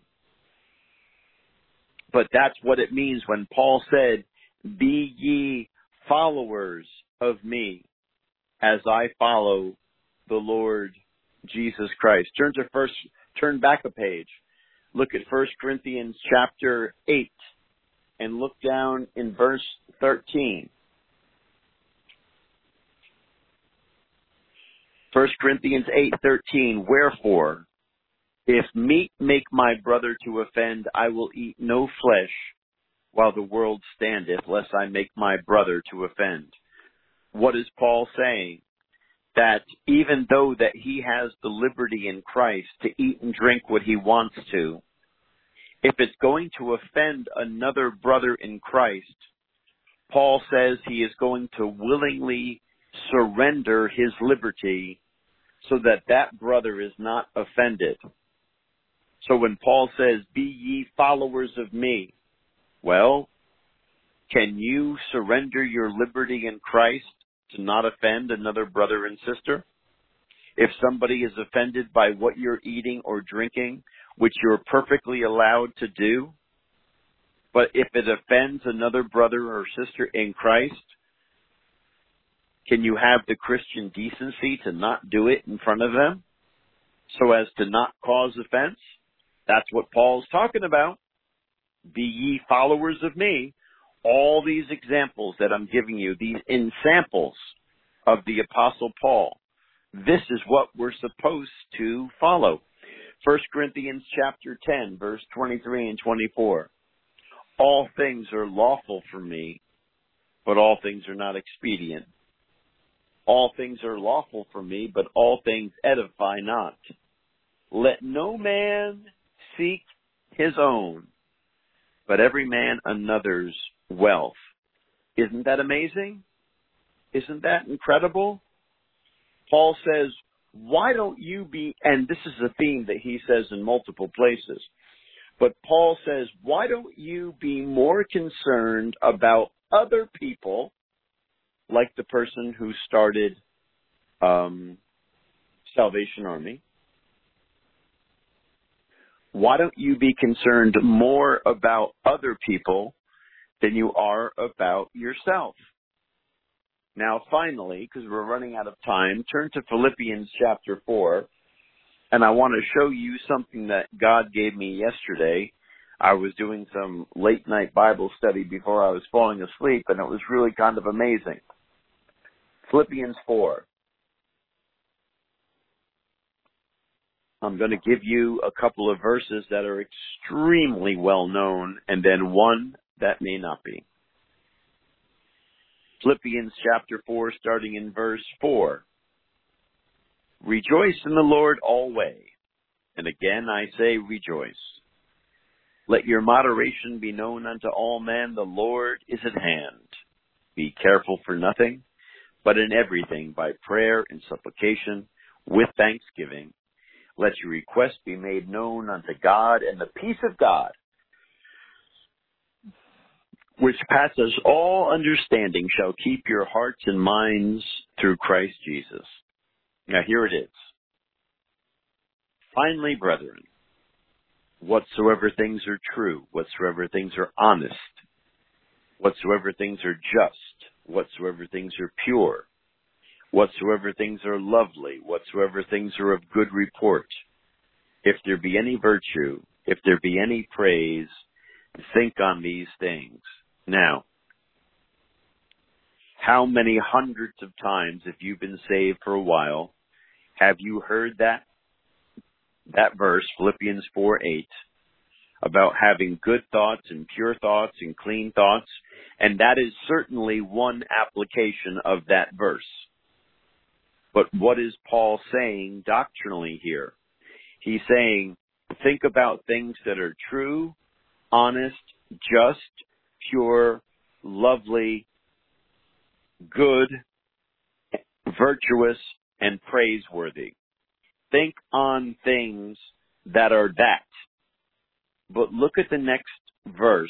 But that's what it means when Paul said, be ye followers of me as I follow the Lord Jesus Christ. Turn back a page. Look at 1 Corinthians chapter 8 and look down in verse 13. 1 Corinthians 8:13, wherefore, if meat make my brother to offend, I will eat no flesh while the world standeth, lest I make my brother to offend. What is Paul saying? That even though that he has the liberty in Christ to eat and drink what he wants to, if it's going to offend another brother in Christ, Paul says he is going to willingly surrender his liberty so that that brother is not offended. So when Paul says, be ye followers of me, well, can you surrender your liberty in Christ to not offend another brother and sister? If somebody is offended by what you're eating or drinking, which you're perfectly allowed to do, but if it offends another brother or sister in Christ, can you have the Christian decency to not do it in front of them so as to not cause offense? That's what Paul's talking about. Be ye followers of me. All these examples that I'm giving you, these ensamples of the Apostle Paul, this is what we're supposed to follow. 1 Corinthians chapter 10, verse 23 and 24. All things are lawful for me, but all things are not expedient. All things are lawful for me, but all things edify not. Let no man seek his own, but every man another's wealth. Isn't that amazing? Isn't that incredible? Paul says, why don't you be, and this is a theme that he says in multiple places, but Paul says, why don't you be more concerned about other people, like the person who started Salvation Army? Why don't you be concerned more about other people than you are about yourself? Now, finally, because we're running out of time, turn to Philippians chapter 4, and I want to show you something that God gave me yesterday. I was doing some late-night Bible study before I was falling asleep, and it was really kind of amazing. Philippians 4. I'm going to give you a couple of verses that are extremely well known, and then one that may not be. Philippians chapter 4, starting in verse 4. Rejoice in the Lord always, and again I say rejoice. Let your moderation be known unto all men, the Lord is at hand. Be careful for nothing, but in everything by prayer and supplication with thanksgiving. Let your requests be made known unto God, and the peace of God, which passes all understanding, shall keep your hearts and minds through Christ Jesus. Now here it is. Finally, brethren, whatsoever things are true, whatsoever things are honest, whatsoever things are just, whatsoever things are pure, whatsoever things are lovely, whatsoever things are of good report, if there be any virtue, if there be any praise, think on these things. Now, how many hundreds of times, if you've been saved for a while, have you heard that verse, Philippians 4:8, about having good thoughts and pure thoughts and clean thoughts? And that is certainly one application of that verse. But what is Paul saying doctrinally here? He's saying, think about things that are true, honest, just, pure, lovely, good, virtuous, and praiseworthy. Think on things that are that. But look at the next verse,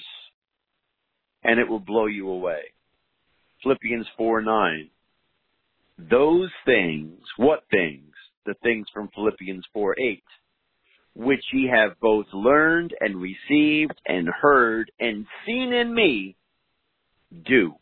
and it will blow you away. Philippians 4:9. Those things, what things? The things from Philippians 4:8, which ye have both learned and received and heard and seen in me, do.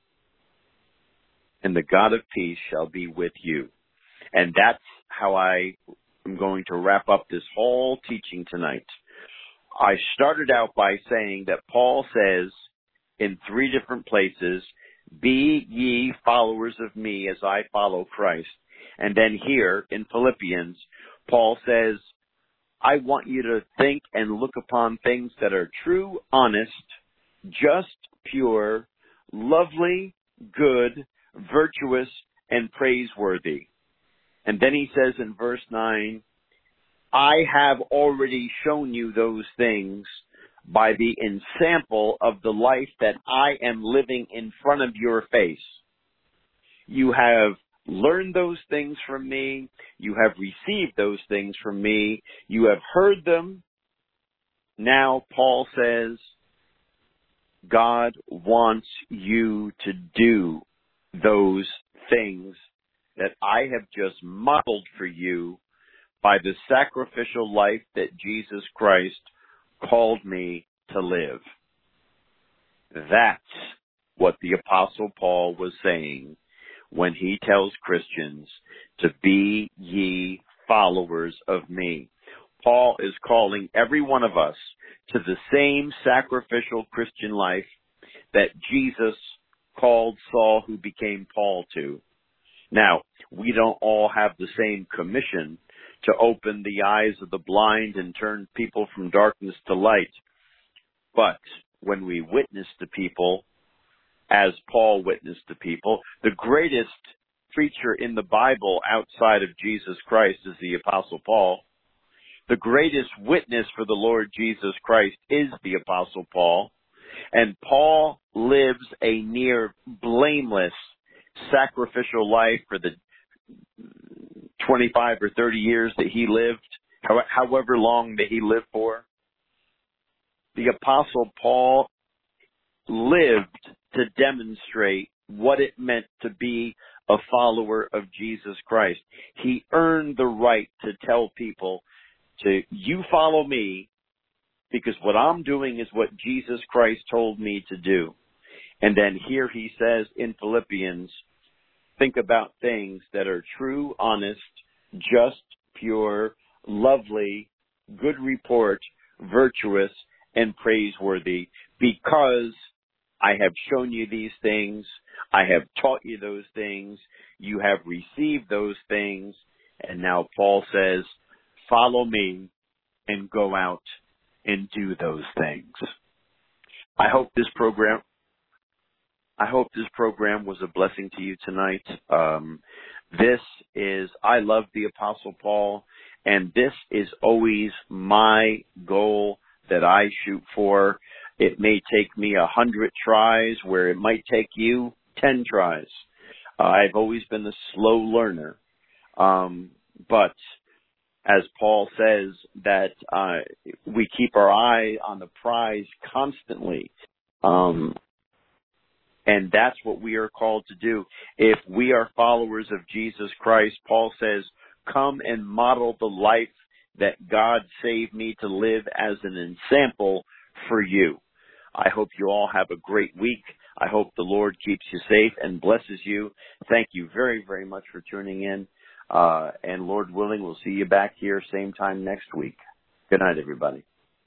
And the God of peace shall be with you. And that's how I am going to wrap up this whole teaching tonight. I started out by saying that Paul says in 3 different places, be ye followers of me as I follow Christ. And then here in Philippians, Paul says, I want you to think and look upon things that are true, honest, just, pure, lovely, good, virtuous, and praiseworthy. And then he says in verse 9, I have already shown you those things by the ensample of the life that I am living in front of your face. You have learned those things from me. You have received those things from me. You have heard them. Now, Paul says, God wants you to do those things that I have just modeled for you by the sacrificial life that Jesus Christ called me to live. That's what the Apostle Paul was saying when he tells Christians to be ye followers of me. Paul is calling every one of us to the same sacrificial Christian life that Jesus called Saul, who became Paul, to. Now, we don't all have the same commission to open the eyes of the blind and turn people from darkness to light. But when we witness to people, as Paul witnessed to people, the greatest preacher in the Bible outside of Jesus Christ is the Apostle Paul. The greatest witness for the Lord Jesus Christ is the Apostle Paul. And Paul lives a near blameless sacrificial life for the 25 or 30 years that he lived, however long that he lived for. The Apostle Paul lived to demonstrate what it meant to be a follower of Jesus Christ. He earned the right to tell people you follow me because what I'm doing is what Jesus Christ told me to do. And then here he says in Philippians, think about things that are true, honest, just, pure, lovely, good report, virtuous, and praiseworthy, because I have shown you these things, I have taught you those things, you have received those things, and now Paul says, follow me and go out and do those things. I hope this program was a blessing to you tonight. I love the Apostle Paul, and this is always my goal that I shoot for. It may take me 100 tries, where it might take you 10 tries. I've always been a slow learner. But as Paul says, that we keep our eye on the prize constantly. And that's what we are called to do. If we are followers of Jesus Christ, Paul says, come and model the life that God saved me to live as an example for you. I hope you all have a great week. I hope the Lord keeps you safe and blesses you. Thank you very, very much for tuning in. And Lord willing, we'll see you back here same time next week. Good night, everybody.